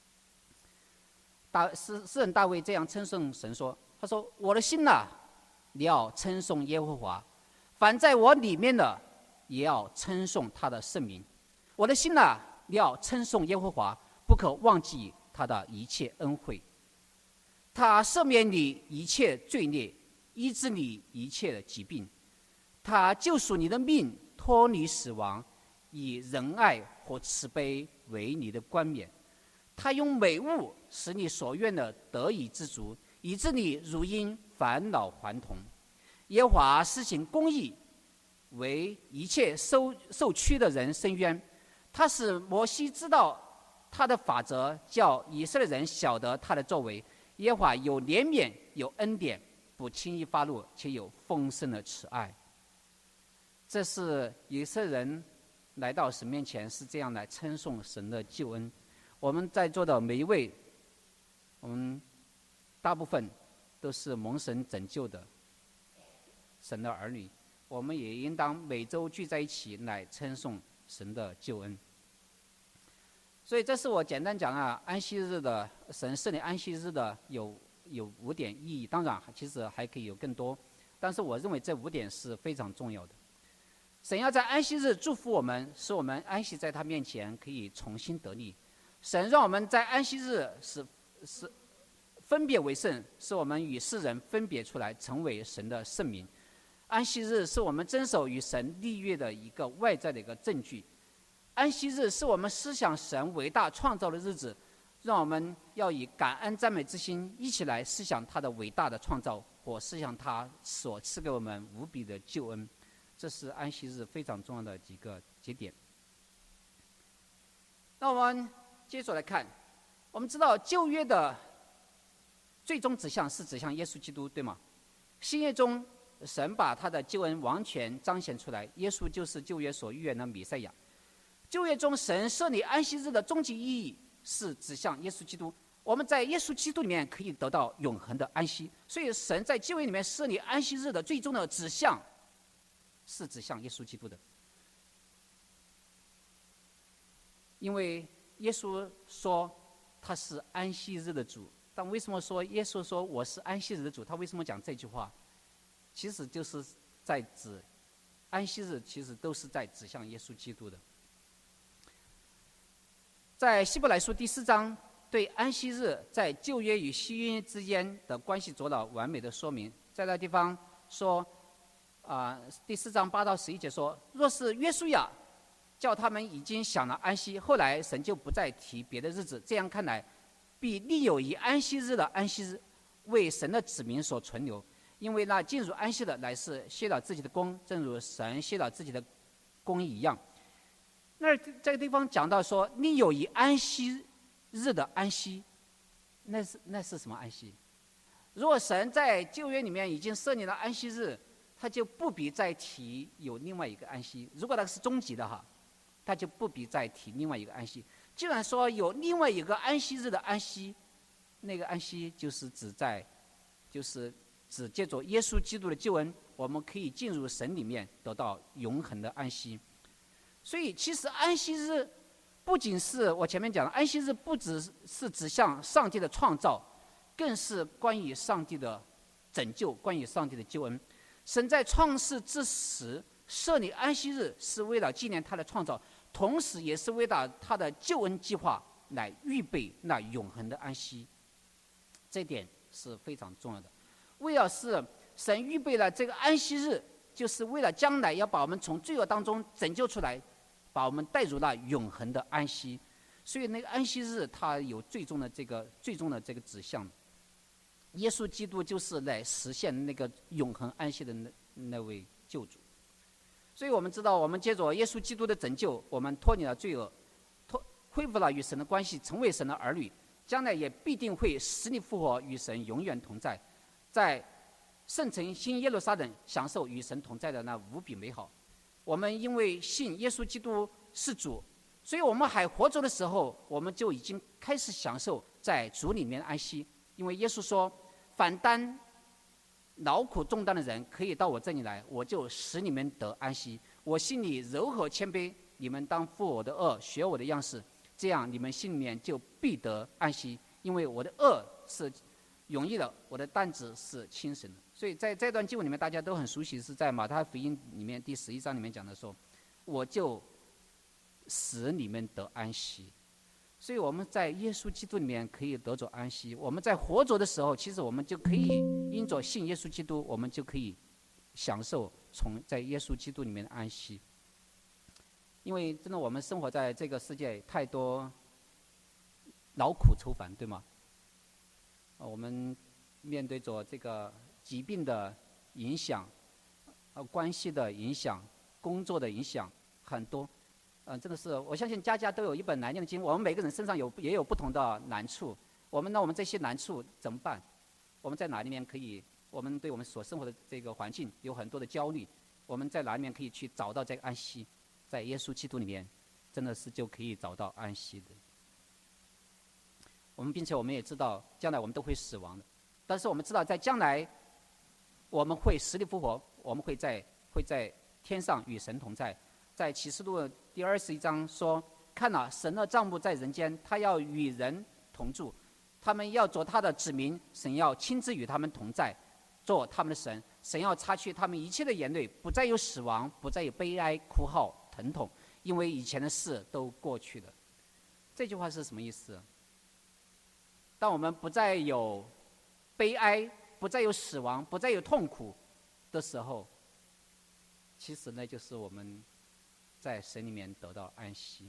大诗诗人大卫这样称颂神说：“他说，我的心哪，你要称颂耶和华；凡在我里面的，也要称颂他的圣名。我的心哪，你要称颂耶和华，不可忘记他的一切恩惠。他赦免你一切罪孽，医治你一切的疾病。他救赎你的命，脱离死亡，以仁爱和慈悲为你的冠冕。他用美物使你所愿的得以知足，以致你如因返老还童。耶和华施行公义，为一切受受屈的人伸冤。他使摩西知道他的法则，叫以色列人晓得他的作为。耶和华有怜悯，有恩典，不轻易发怒，且有丰盛的慈爱。”这是以色列人来到神面前是这样来称颂神的救恩。我们在座的每一位，我们大部分都是蒙神拯救的神的儿女，我们也应当每周聚在一起来称颂神的救恩。所以这是我简单讲啊，安息日的神设立安息日的有有五点意义，当然其实还可以有更多，但是我认为这五点是非常重要的。神要在安息日祝福我们，使我们安息在他面前可以重新得力。神让我们在安息日是是分别为圣，使我们与世人分别出来，成为神的圣民。安息日是我们遵守与神立约的一个外在的一个证据。安息日是我们思想神伟大创造的日子，让我们要以感恩赞美之心，一起来思想他的伟大的创造，或思想他所赐给我们无比的救恩。这是安息日非常重要的几个节点。那我们接着来看，我们知道旧约的最终指向是指向耶稣基督，对吗？新约中，神把他的救恩完全彰显出来，耶稣就是旧约所预言的弥赛亚。旧约中，神设立安息日的终极意义是指向耶稣基督。我们在耶稣基督里面可以得到永恒的安息，所以神在旧约里面设立安息日的最终的指向是指向耶稣基督的。因为耶稣说他是安息日的主，但为什么说耶稣说我是安息日的主？他为什么讲这句话？其实就是在指安息日，其实都是在指向耶稣基督的。 在希伯来书第四章对安息日在旧约与新约之间的关系做了完美的说明。在那地方说，啊、呃，第四章八到十一节说，若是约书亚叫他们已经享了安息，后来神就不再提别的日子，这样看来，必立有以安息日的安息日为神的子民所存留，因为那进入安息的乃是歇了自己的功，正如神歇了自己的功一样。那这个地方讲到说，立有以安息日的安息，那是那是什么安息？如果神在旧约里面已经设立了安息日，他就不必再提有另外一个安息。如果那个是终极的哈，他就不必再提另外一个安息。既然说有另外一个安息日的安息，那个安息就是指在，就是指借着耶稣基督的救恩，我们可以进入神里面得到永恒的安息。所以其实安息日不仅是我前面讲的，安息日不只是指向上帝的创造，更是关于上帝的拯救，关于上帝的救恩。神在创世之时设立安息日，是为了纪念他的创造，同时也是为了他的救恩计划来预备那永恒的安息。这点是非常重要的。为了是神预备了这个安息日，就是为了将来要把我们从罪恶当中拯救出来，把我们带入那永恒的安息。所以那个安息日它有最终的这个最终的这个指向，耶稣基督就是来实现那个永恒安息的那那位救主。所以我们知道，我们借着耶稣基督的拯救，我们脱离了罪恶，脱恢复了与神的关系，成为神的儿女，将来也必定会死里复活，与神永远同在，在圣城新耶路撒冷享受与神同在的那无比美好。我们因为信耶稣基督是主，所以我们还活着的时候，我们就已经开始享受在主里面的安息。因为耶稣说，反担劳苦重担的人可以到我这里来，我就使你们得安息。我心里柔和谦卑，你们当负我的恶，学我的样式，这样你们心里面就必得安息。因为我的恶是容易的，我的担子是轻省的。所以在这段经文里面，大家都很熟悉，是在马太福音里面第十一章里面讲的说，我就使你们得安息。所以我们在耶稣基督里面可以得着安息。我们在活着的时候，其实我们就可以因着信耶稣基督，我们就可以享受从在耶稣基督里面的安息。因为真的我们生活在这个世界，太多劳苦愁烦，对吗？我们面对着这个疾病的影响，呃，关系的影响，工作的影响很多。嗯、呃，真的是，我相信家家都有一本难念的经。我们每个人身上有也有不同的难处。我们那我们这些难处怎么办？我们在哪里面可以？我们对我们所生活的这个环境有很多的焦虑，我们在哪里面可以去找到这个安息？在耶稣基督里面，真的是就可以找到安息的。我们并且我们也知道，将来我们都会死亡的。但是我们知道，在将来我们会死里复活，我们会在会在天上与神同在。在启示录第二十一章说，看哪，神的帐幕在人间，他要与人同住，他们要做他的子民，神要亲自与他们同在，做他们的神。神要擦去他们一切的眼泪，不再有死亡，不再有悲哀、哭号、疼痛，因为以前的事都过去了。这句话是什么意思？当我们不再有悲哀，不再有死亡，不再有痛苦的时候，其实呢，就是我们在神里面得到安息。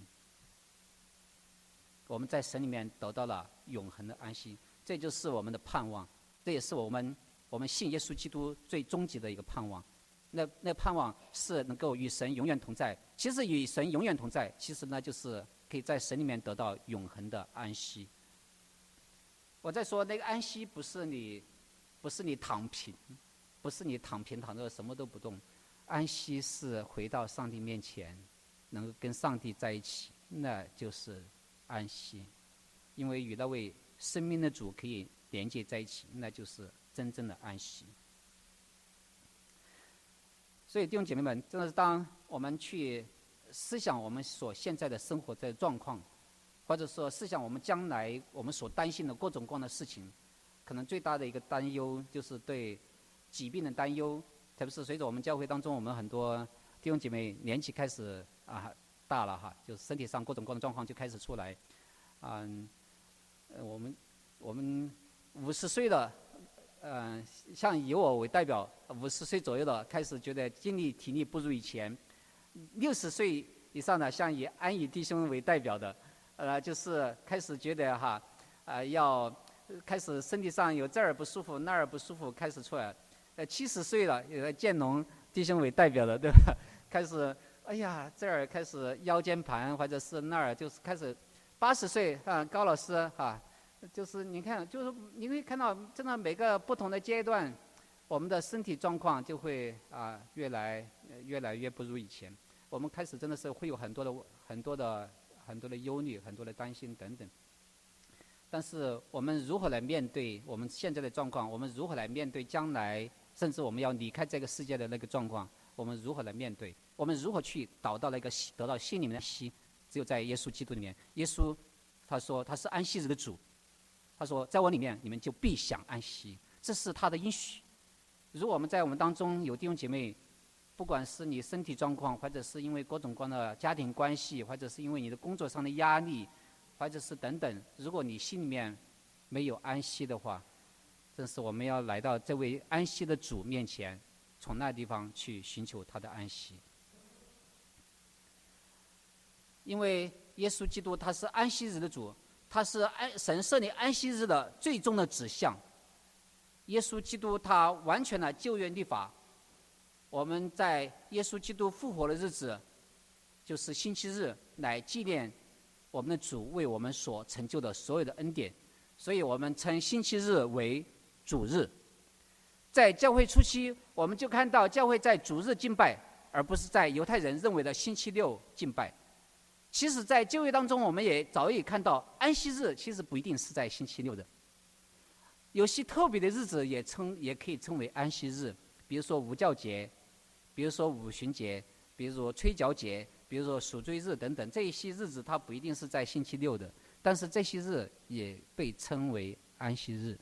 我们在神里面得到了永恒的安息，这就是我们的盼望，这也是我们我们信耶稣基督最终极的一个盼望。那那盼望是能够与神永远同在。其实与神永远同在，其实呢就是可以在神里面得到永恒的安息。我在说那个安息，不是你，不是你躺平，不是你躺平躺着什么都不动。安息是回到上帝面前，能够跟上帝在一起，那就是安息。因为与那位生命的主可以连接在一起，那就是真正的安息。所以弟兄姐妹们，真的是当我们去思想我们所现在的生活的状况，或者说思想我们将来我们所担心的各种各样的事情，可能最大的一个担忧就是对疾病的担忧。特别是随着我们教会当中，我们很多弟兄姐妹年纪开始啊大了哈，就身体上各种各样的状况就开始出来。 嗯，呃我们我们五十岁的，嗯、呃，像以我为代表，五十岁左右的开始觉得精力体力不如以前，六十岁以上的，像以安宇弟兄为代表的，呃，就是开始觉得哈，啊、呃，要开始身体上有这儿不舒服那儿不舒服开始出来，呃，七十岁了，有个建农弟兄为代表的，对吧？开始，哎呀，这儿开始腰间盘或者是那儿就是开始，八十岁啊，高老师哈。就是你看，就是你会看到，真的每个不同的阶段，我们的身体状况就会啊越来越来越不如以前。我们开始真的是会有很多的很多的很多的忧虑、很多的担心等等。但是我们如何来面对我们现在的状况？我们如何来面对将来，甚至我们要离开这个世界的那个状况？我们如何来面对？我们如何去找到那个得到心里面的息？只有在耶稣基督里面，耶稣他说他是安息日的主。他说：“在我里面，你们就必享安息。”这是他的应许。如果我们在我们当中有弟兄姐妹，不管是你身体状况，或者是因为各种各样的家庭关系，或者是因为你的工作上的压力，或者是等等，如果你心里面没有安息的话，正是我们要来到这位安息的主面前，从那地方去寻求他的安息。因为耶稣基督他是安息日的主。他是安神设立安息日的最终的指向。耶稣基督他完全的旧约律法，我们在耶稣基督复活的日子，就是星期日，来纪念我们的主为我们所成就的所有的恩典，所以我们称星期日为主日。在教会初期，我们就看到教会在主日敬拜，而不是在犹太人认为的星期六敬拜。其实，在旧约当中，我们也早已看到，安息日其实不一定是在星期六的。有些特别的日子也称，也可以称为安息日，比如说无酵节，比如说五旬节，比如说吹角节，比如说赎罪日等等。这一些日子它不一定是在星期六的，但是这些日也被称为安息日。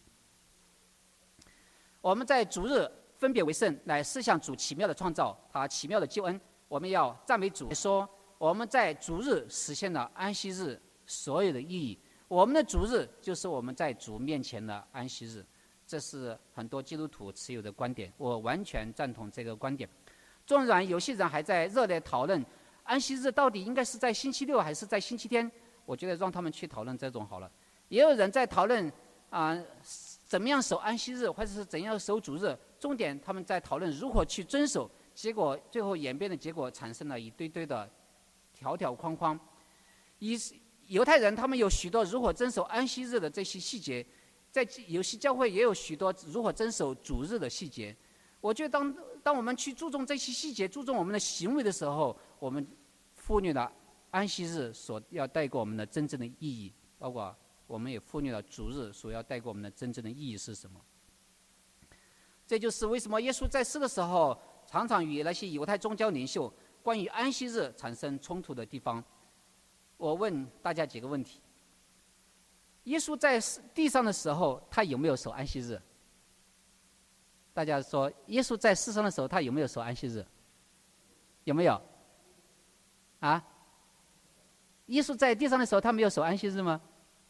我们在主日分别为圣，来思想主奇妙的创造，他奇妙的救恩。我们要赞美主，说。我们在主日实现了安息日所有的意义。我们的主日就是我们在主面前的安息日，这是很多基督徒持有的观点，我完全赞同这个观点。纵然有些人还在热烈讨论安息日到底应该是在星期六还是在星期天，我觉得让他们去讨论这种好了。也有人在讨论啊、呃，怎么样守安息日，或者是怎样守主日，重点他们在讨论如何去遵守，结果最后演变的结果产生了一堆堆的条条框框。以犹太人他们有许多如何遵守安息日的这些细节，在有些教会也有许多如何遵守主日的细节。我觉得当当我们去注重这些细节，注重我们的行为的时候，我们忽略了安息日所要带给我们的真正的意义，包括我们也忽略了主日所要带给我们的真正的意义是什么。这就是为什么耶稣在世的时候常常与那些犹太宗教领袖关于安息日产生冲突的地方。我问大家几个问题：耶稣在地上的时候，他有没有守安息日？大家说，耶稣在世上的时候，他有没有守安息日？有没有？啊？耶稣在地上的时候，他没有守安息日吗？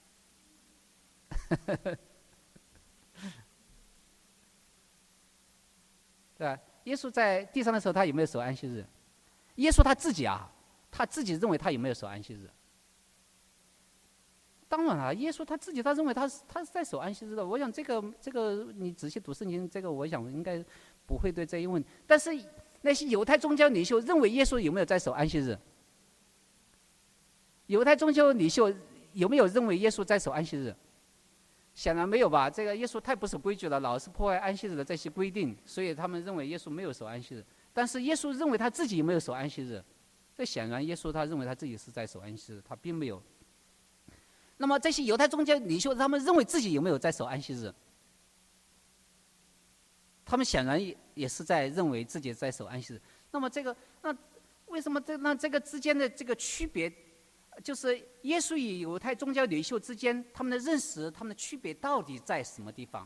对吧？耶稣在地上的时候，他有没有守安息日？耶稣他自己啊，他自己认为他有没有守安息日？当然了，耶稣他自己他认为他是他是在守安息日的。我想这个这个你仔细读圣经，这个我想应该不会对这一问。但是那些犹太宗教领袖认为耶稣有没有在守安息日？犹太宗教领袖有没有认为耶稣在守安息日？显然没有吧。这个耶稣太不守规矩了，老是破坏安息日的这些规定，所以他们认为耶稣没有守安息日。但是耶稣认为他自己有没有守安息日？这显然耶稣他认为他自己是在守安息日，他并没有。那么这些犹太宗教领袖他们认为自己有没有在守安息日？他们显然也也是在认为自己在守安息日。那么这个那为什么这那这个之间的这个区别，就是耶稣与犹太宗教领袖之间他们的认识，他们的区别到底在什么地方？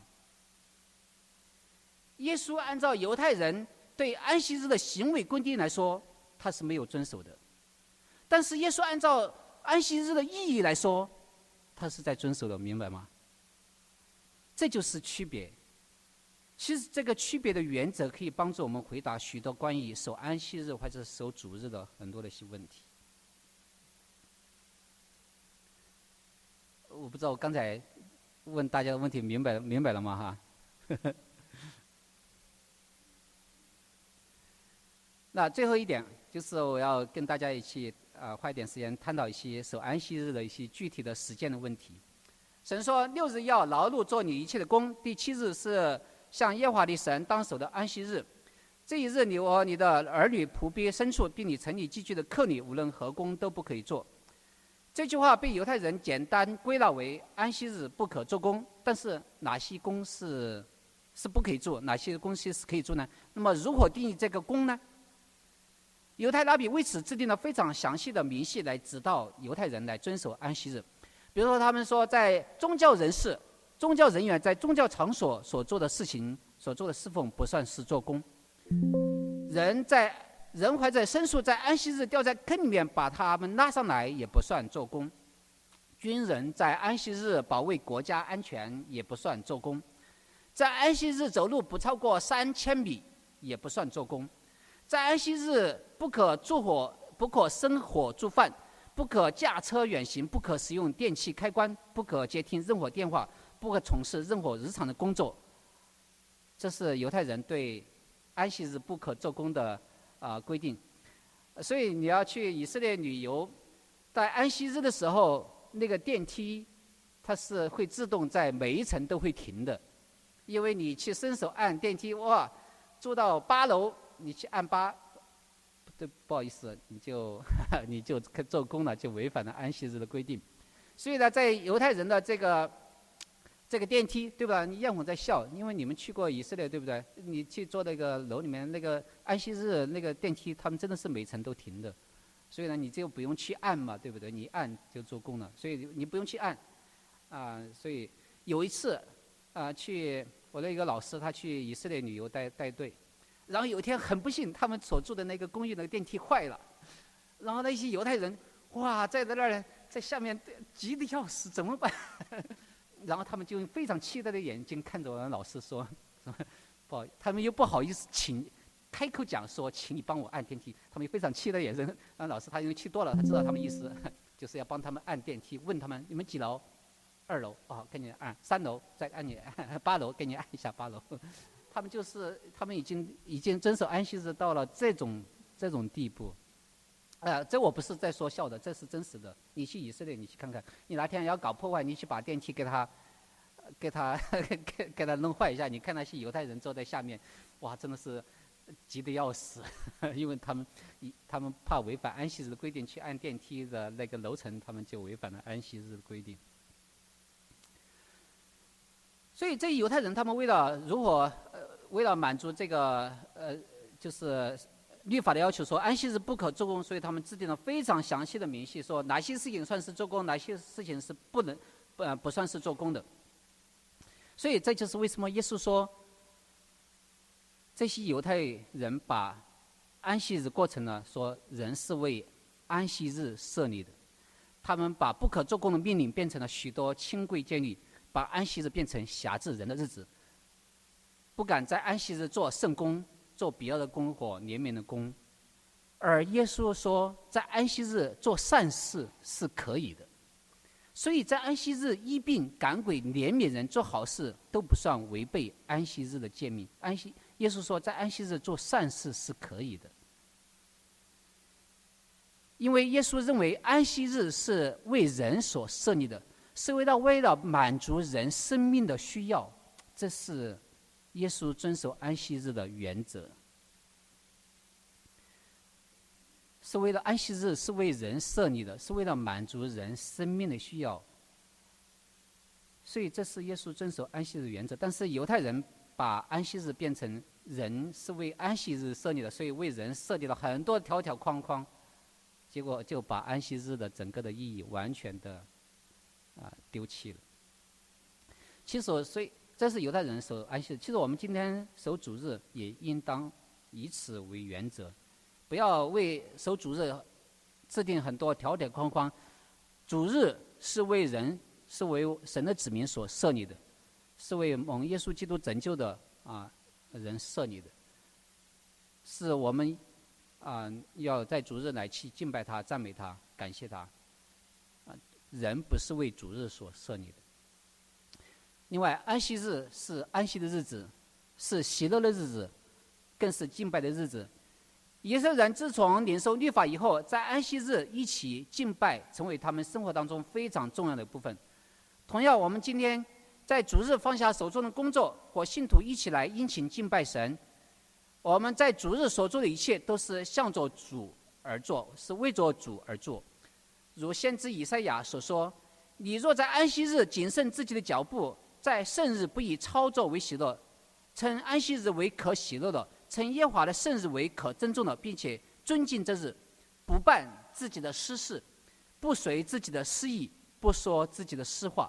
耶稣按照犹太人对安息日的行为规定来说，他是没有遵守的。但是耶稣按照安息日的意义来说， 他是在遵守的，明白吗？这就是区别。其实这个区别的原则可以帮助我们回答许多关于守安息日或者守主日的很多的一些问题。我不知道我刚才问大家的问题明白明白了吗？哈。那最后一点就是我要跟大家一起啊、呃、花一点时间探讨一些守安息日的一些具体的实践的问题。神说六日要劳碌做你一切的工，第七日是向耶和华的神当守的安息日。这一日你和你的儿女、仆婢、牲畜，并你城里寄居的客旅，无论何工都不可以做。这句话被犹太人简单归纳为安息日不可做工，但是哪些工是是不可以做，哪些工是可以做呢？那么如何定义这个工呢？犹太拉比为此制定了非常详细的明细来指导犹太人来遵守安息日。比如说他们说，在宗教人士、宗教人员在宗教场所所做的事情、所做的侍奉不算是做工。人在人怀着牲畜在安息日掉在坑里面，把他们拉上来也不算做工。军人在安息日保卫国家安全也不算做工。在安息日走路不超过三千米也不算做工。在安息日不可煮火，不可生火煮饭，不可驾车远行，不可使用电器开关，不可接听任何电话，不可从事任何日常的工作。这是犹太人对安息日不可做工的啊、呃、规定。所以你要去以色列旅游，在安息日的时候，那个电梯它是会自动在每一层都会停的，因为你去伸手按电梯，哇，住到八楼。你去按八，对，不好意思，你就你就做工了，就违反了安息日的规定。所以呢，在犹太人的这个这个电梯，对吧？你艳红在笑，因为你们去过以色列，对不对？你去坐那个楼里面那个安息日那个电梯，他们真的是每层都停的。所以呢，你就不用去按嘛，对不对？你按就做工了，所以你不用去按啊、呃。所以有一次啊、呃，去我的一个老师，他去以色列旅游带带队。然后有一天很不幸，他们所住的那个公寓那个电梯坏了，然后那些犹太人哇，在那儿在下面急得要死，怎么办？然后他们就用非常期待的眼睛看着我的老师说，不好，他们又不好意思请开口讲说，请你帮我按电梯。他们非常期待的眼神，然后老师他因为去多了，他知道他们意思就是要帮他们按电梯，问他们你们几楼？二楼哦，给你按。三楼再按你按，八楼给你按一下八楼。他们就是他们已经已经遵守安息日到了这种这种地步，呃，这我不是在说笑的，这是真实的。你去以色列，你去看看，你哪天要搞破坏，你去把电梯给他，给他给给他弄坏一下，你看那些犹太人坐在下面，哇，真的是急得要死，因为他们他们怕违反安息日的规定去按电梯的那个楼层，他们就违反了安息日的规定。所以这些犹太人他们为了如何呃为了满足这个呃就是律法的要求，说安息日不可做工，所以他们制定了非常详细的明细，说哪些事情算是做工，哪些事情是不能不、呃、不算是做工的。所以这就是为什么耶稣说这些犹太人把安息日过成了说人是为安息日设立的，他们把不可做工的命令变成了许多轻贵贱律，把安息日变成辖制人的日子，不敢在安息日做圣工，做别的工或怜悯的工。而耶稣说，在安息日做善事是可以的，所以在安息日医病、赶鬼、怜悯人、做好事都不算违背安息日的诫命。安息，耶稣说，在安息日做善事是可以的，因为耶稣认为安息日是为人所设立的，是为了为了满足人生命的需要，这是耶稣遵守安息日的原则。是为了安息日是为人设立的，是为了满足人生命的需要，所以这是耶稣遵守安息日的原则。但是犹太人把安息日变成人是为安息日设立的，所以为人设立了很多条条框框，结果就把安息日的整个的意义完全的啊丢弃了。其实，所以这是犹太人守安息日。其实我们今天守主日也应当以此为原则，不要为守主日制定很多条条框框。主日是为人是为神的子民所设立的，是为蒙耶稣基督拯救的啊人设立的，是我们啊要在主日来去敬拜他、赞美他、感谢他。啊，人不是为主日所设立的。另外，安息日是安息的日子，是喜乐的日子，更是敬拜的日子。以色列人自从领受律法以后，在安息日一起敬拜，成为他们生活当中非常重要的部分。同样，我们今天在主日放下手中的工作，和信徒一起来殷勤敬拜神。我们在主日所做的一切，都是向着主而做，是为着主而做。如先知以赛亚所说：“你若在安息日谨慎自己的脚步，在圣日不以操作为喜乐，称安息日为可喜乐的，称耶和华的圣日为可珍重的，并且尊敬这日，不办自己的私事，不随自己的私意，不说自己的私话。”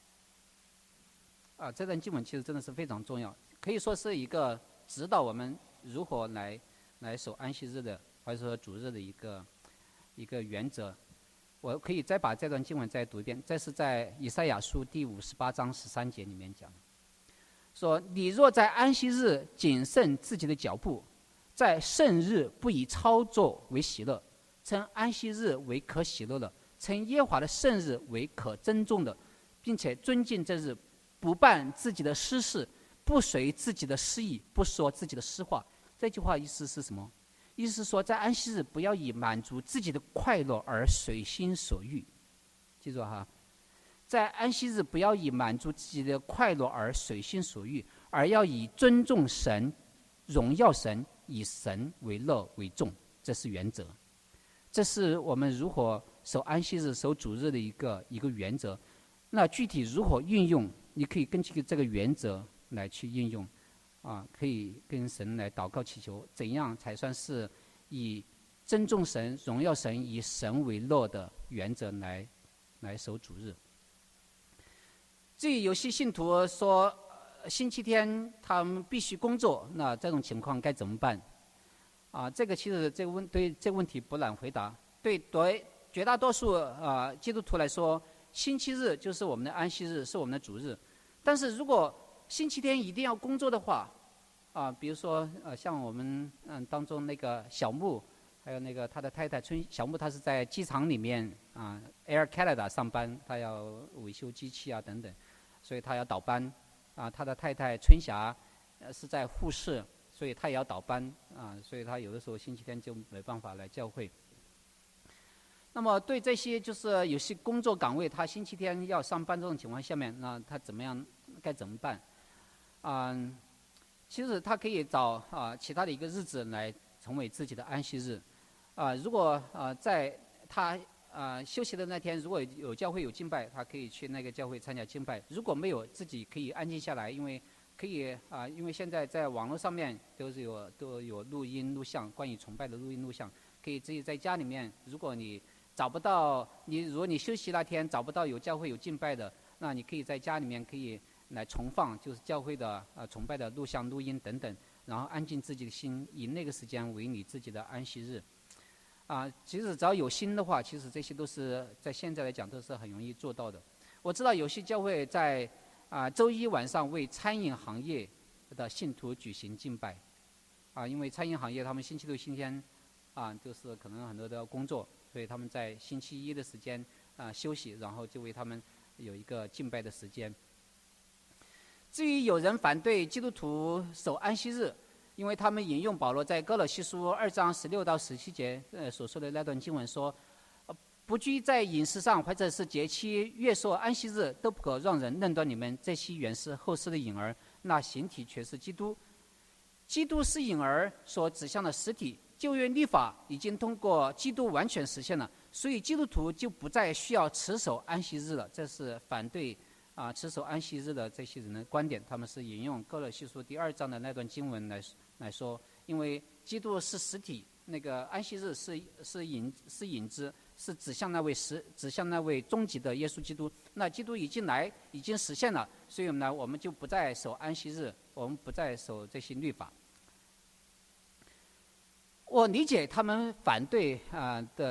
啊，这段经文其实真的是非常重要，可以说是一个指导我们如何来来守安息日的，或者说主日的一个一个原则。我可以再把这段经文再读一遍，这是在以赛亚书第五十八章十三节里面讲，说：“你若在安息日谨慎自己的脚步，在圣日不以操作为喜乐，称安息日为可喜乐的，称耶和华的圣日为可珍重的，并且尊敬这日，不办自己的私事，不随自己的私意，不说自己的私话。”这句话意思是什么？意思是说，在安息日不要以满足自己的快乐而随心所欲。记住哈，在安息日不要以满足自己的快乐而随心所欲，而要以尊重神、荣耀神、以神为乐为重，这是原则。这是我们如何守安息日、守主日的一个一个原则。那具体如何运用，你可以根据这个原则来去运用。啊，可以跟神来祷告祈求，怎样才算是以尊重神、荣耀神、以神为乐的原则来来守主日。至于有些信徒说、呃、星期天他们必须工作，那这种情况该怎么办？啊，这个其实这个问对这个问题不难回答。对对绝大多数啊、呃、基督徒来说，星期日就是我们的安息日，是我们的主日。但是如果星期天一定要工作的话，啊，比如说呃，像我们嗯当中那个小木，还有那个他的太太春小木，他是在机场里面啊 Air Canada 上班，他要维修机器啊等等，所以他要倒班。啊，他的太太春霞呃是在护士，所以他也要倒班啊，所以他有的时候星期天就没办法来教会。那么对这些就是有些工作岗位，他星期天要上班这种情况下面，那他怎么样该怎么办？嗯，其实他可以找啊其他的一个日子来成为自己的安息日。啊，如果啊在他啊休息的那天，如果有教会有敬拜，他可以去那个教会参加敬拜；如果没有，自己可以安静下来，因为可以啊，因为现在在网络上面都是有都有录音录像，关于崇拜的录音录像，可以自己在家里面。如果你找不到你，如果你休息那天找不到有教会有敬拜的，那你可以在家里面可以来重放，就是教会的呃崇拜的录像、录音等等，然后安静自己的心，以那个时间为你自己的安息日。啊，其实只要有心的话，其实这些都是在现在来讲都是很容易做到的。我知道有些教会在啊周一晚上为餐饮行业的信徒举行敬拜，啊，因为餐饮行业他们星期六、星期天啊就是可能很多都要工作，所以他们在星期一的时间啊休息，然后就为他们有一个敬拜的时间。至于有人反对基督徒守安息日，因为他们引用保罗在哥罗西书二章十六到十七节呃所说的那段经文说，呃、不拘在饮食上或者是节期、月朔、安息日，都不可让人论断你们，这些原是后世的影儿，那形体却是基督。基督是影儿所指向的实体，旧约律法已经通过基督完全实现了，所以基督徒就不再需要持守安息日了。这是反对啊持守安息日的这些人的观点，他们是引用哥罗西书第二章的那段经文来来说，因为基督是实体，那个安息日是是影是影子，是指向那位实指向那位终极的耶稣基督。那基督已经来，已经实现了，所以呢，我们就不再守安息日，我们不再守这些律法。我理解他们反对啊、呃、的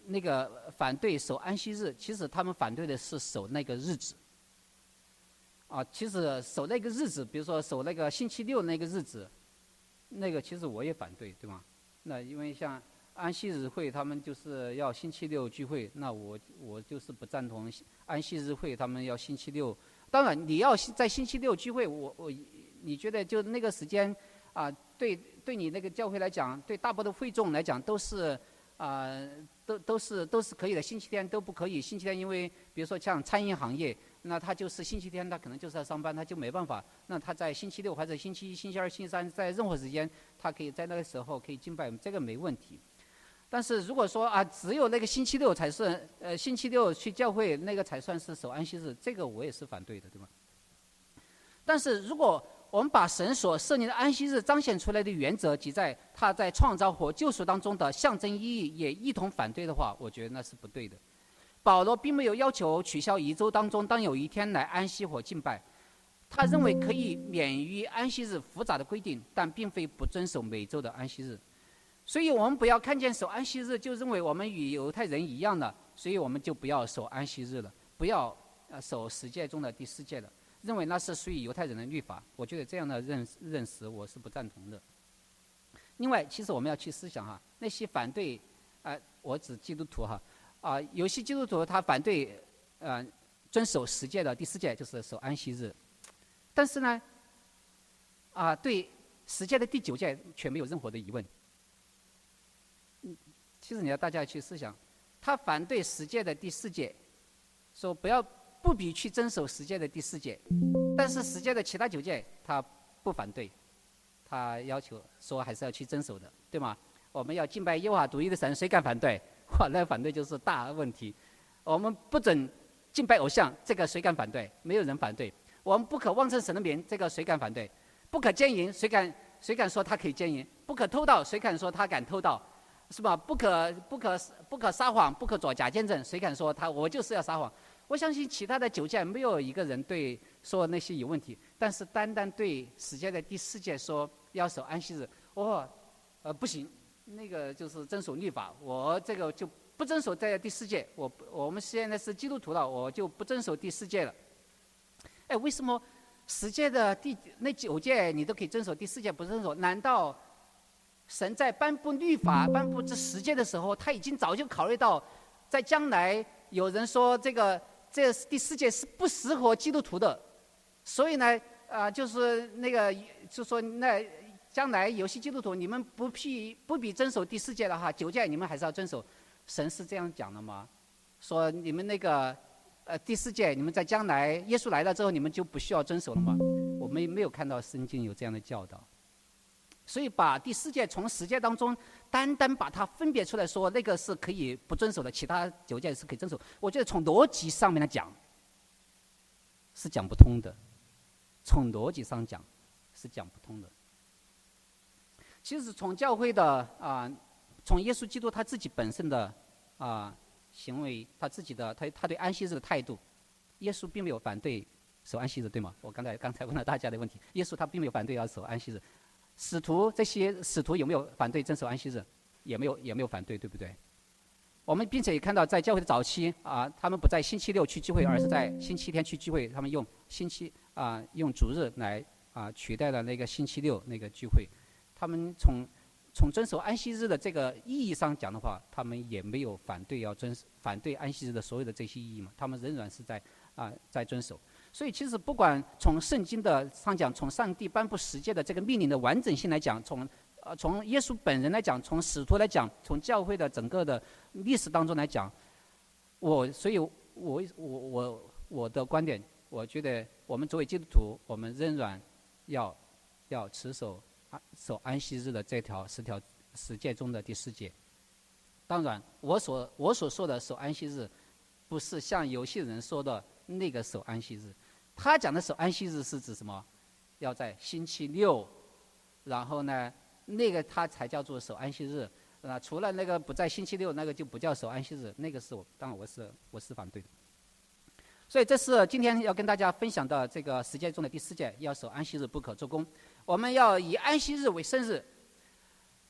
那个反对守安息日，其实他们反对的是守那个日子。啊，其实守那个日子，比如说守那个星期六那个日子，那个其实我也反对，对吗？那因为像安息日会，他们就是要星期六聚会，那我我就是不赞同安息日会他们要星期六。当然，你要在星期六聚会，我我你觉得就那个时间啊，对对你那个教会来讲，对大部分的会众来讲都是啊，都都是都是可以的。星期天都不可以，星期天因为比如说像餐饮行业。那他就是星期天，他可能就是要上班，他就没办法。那他在星期六或者星期一、星期二、星期三，在任何时间，他可以在那个时候可以敬拜，这个没问题。但是如果说啊，只有那个星期六才是，呃，星期六去教会那个才算是守安息日，这个我也是反对的，对吧？但是如果我们把神所设立的安息日彰显出来的原则，即在他在创造和救赎当中的象征意义，也一同反对的话，我觉得那是不对的。保罗并没有要求取消一周当中当有一天来安息或敬拜，他认为可以免于安息日复杂的规定，但并非不遵守每周的安息日。所以我们不要看见守安息日就认为我们与犹太人一样了，所以我们就不要守安息日了，不要呃守十诫中的第四诫了，认为那是属于犹太人的律法。我觉得这样的认认识我是不赞同的。另外，其实我们要去思想哈，那些反对，呃，我指基督徒哈。啊，有些基督徒他反对，呃，遵守十诫的第四诫，就是守安息日。但是呢，啊，对十诫的第九诫却没有任何的疑问。嗯，其实你要大家去思想，他反对十诫的第四诫，说不要不必去遵守十诫的第四诫，但是十诫的其他九诫他不反对，他要求说还是要去遵守的，对吗？我们要敬拜耶和华独一的神，谁敢反对？哇，那反对就是大问题。我们不准敬拜偶像，这个谁敢反对？没有人反对。我们不可妄称神的名，这个谁敢反对？不可奸淫，谁敢谁敢说他可以奸淫？不可偷盗，谁敢说他敢偷盗？是吧？不可不可不可撒谎，不可作假见证，谁敢说他我就是要撒谎？我相信其他的九诫没有一个人对说那些有问题，但是单单对十诫的第四诫说要守安息日，哦，呃不行。那个就是遵守律法，我这个就不遵守在第四诫。我我们现在是基督徒了，我就不遵守第四诫了。哎，为什么十诫的第那九诫你都可以遵守，第四诫不遵守？难道神在颁布律法、颁布这十诫的时候，他已经早就考虑到，在将来有人说这个这第四诫是不适合基督徒的，所以呢，啊、呃，就是那个就说那。将来有些基督徒，你们不必不必遵守第四诫了哈，九诫你们还是要遵守。神是这样讲的吗？说你们那个呃第四诫，你们在将来耶稣来了之后，你们就不需要遵守了吗？我们没有看到圣经有这样的教导。所以把第四诫从十诫当中单单把它分别出来说，那个是可以不遵守的，其他九诫是可以遵守。我觉得从逻辑上面来讲是讲不通的，从逻辑上讲是讲不通的。其实从教会的啊、呃，从耶稣基督他自己本身的啊、呃、行为，他自己的他他对安息日的态度，耶稣并没有反对守安息日，对吗？我刚才刚才问了大家的问题，耶稣他并没有反对要守安息日，使徒这些使徒有没有反对遵守安息日？也没有也没有反对，对不对？我们并且也看到在教会的早期啊、呃，他们不在星期六去聚会，而是在星期天去聚会，他们用星期啊、呃、用主日来啊、呃、取代了那个星期六那个聚会。他们从从遵守安息日的这个意义上讲的话，他们也没有反对要遵反对安息日的所有的这些意义嘛，他们仍然是在啊、呃、在遵守。所以其实不管从圣经的上讲，从上帝颁布十诫的这个命令的完整性来讲，从呃从耶稣本人来讲，从使徒来讲，从教会的整个的历史当中来讲，我所以我我我我的观点，我觉得我们作为基督徒，我们仍然要要持守。守安息日的这条十条十诫中的第四诫。当然，我所我所说的守安息日，不是像有些人说的那个守安息日。他讲的守安息日是指什么？要在星期六，然后呢，那个他才叫做守安息日。啊，除了那个不在星期六，那个就不叫守安息日。那个是我，当然我是我是反对的。所以这是今天要跟大家分享的这个十诫中的第四诫，要守安息日，不可做工。我们要以安息日为圣日，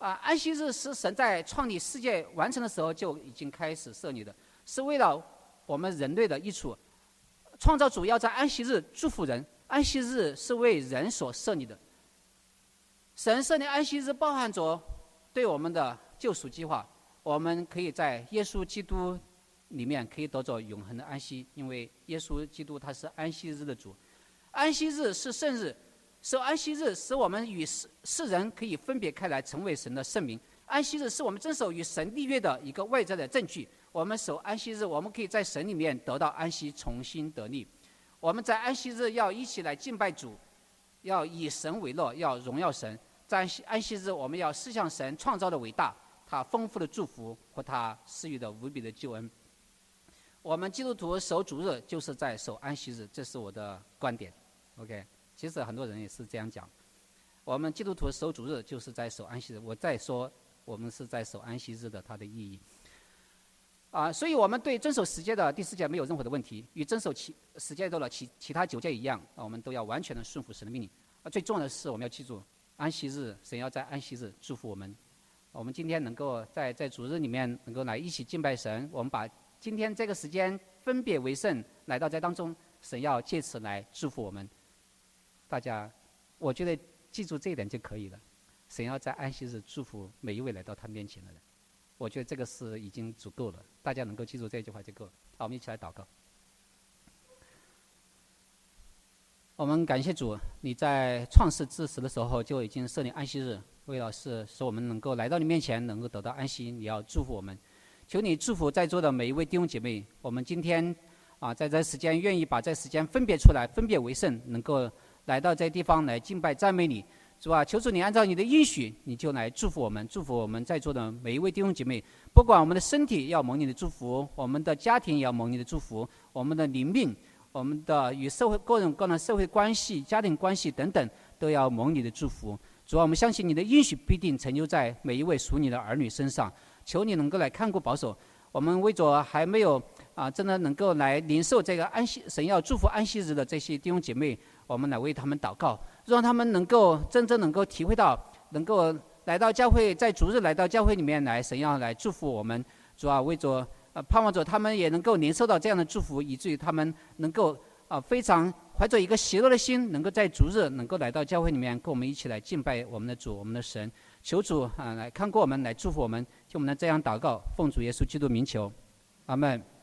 啊，安息日是神在创立世界完成的时候就已经开始设立的，是为了我们人类的益处。创造主要在安息日祝福人，安息日是为人所设立的。神设立安息日包含着对我们的救赎计划，我们可以在耶稣基督里面可以得着永恒的安息，因为耶稣基督他是安息日的主。安息日是圣日，守安息日使我们与世世人可以分别开来，成为神的圣民。安息日是我们遵守与神立约的一个外在的证据。我们守安息日，我们可以在神里面得到安息，重新得力。我们在安息日要一起来敬拜主，要以神为乐，要荣耀神。在安息日，我们要思想神创造的伟大，他丰富的祝福和他施予的无比的救恩。我们基督徒守主日就是在守安息日，这是我的观点。OK， 其实很多人也是这样讲。我们基督徒守主日就是在守安息日。我再说，我们是在守安息日的它的意义。啊，所以我们对遵守十诫的第四诫没有任何的问题，与遵守其十诫的其其他九诫一样，啊，我们都要完全的顺服神的命令。啊，最重要的是我们要记住，安息日神要在安息日祝福我们。我们今天能够在在主日里面能够来一起敬拜神，我们把今天这个时间分别为圣来到在当中，神要借此来祝福我们。大家，我觉得记住这一点就可以了。神要在安息日祝福每一位来到他面前的人。我觉得这个是已经足够了，大家能够记住这句话就够了。好，我们一起来祷告。我们感谢主，你在创世之时的时候就已经设立安息日，为了是使我们能够来到你面前，能够得到安息。你要祝福我们，求你祝福在座的每一位弟兄姐妹。我们今天啊，在这时间愿意把这时间分别出来，分别为圣，能够来到这地方来敬拜赞美你。主啊，求主你按照你的应许，你就来祝福我们，祝福我们在座的每一位弟兄姐妹。不管我们的身体要蒙你的祝福，我们的家庭也要蒙你的祝福，我们的灵命，我们的与社会各种各样的社会关系、家庭关系等等，都要蒙你的祝福。主啊，我们相信你的应许必定成就在每一位属你的儿女身上。求你能够来看顾保守。我们为着还没有啊，真的能够来领受这个安息神要祝福安息日的这些弟兄姐妹，我们来为他们祷告，让他们能够真正能够体会到，能够来到教会，在主日来到教会里面来，神要来祝福我们。主啊，为着呃盼望着他们也能够领受到这样的祝福，以至于他们能够啊、呃、非常怀着一个喜乐的心，能够在主日能够来到教会里面，跟我们一起来敬拜我们的主，我们的神。求主啊来看顾我们，来祝福我们，就我们这样祷告，奉主耶稣基督名求，阿们。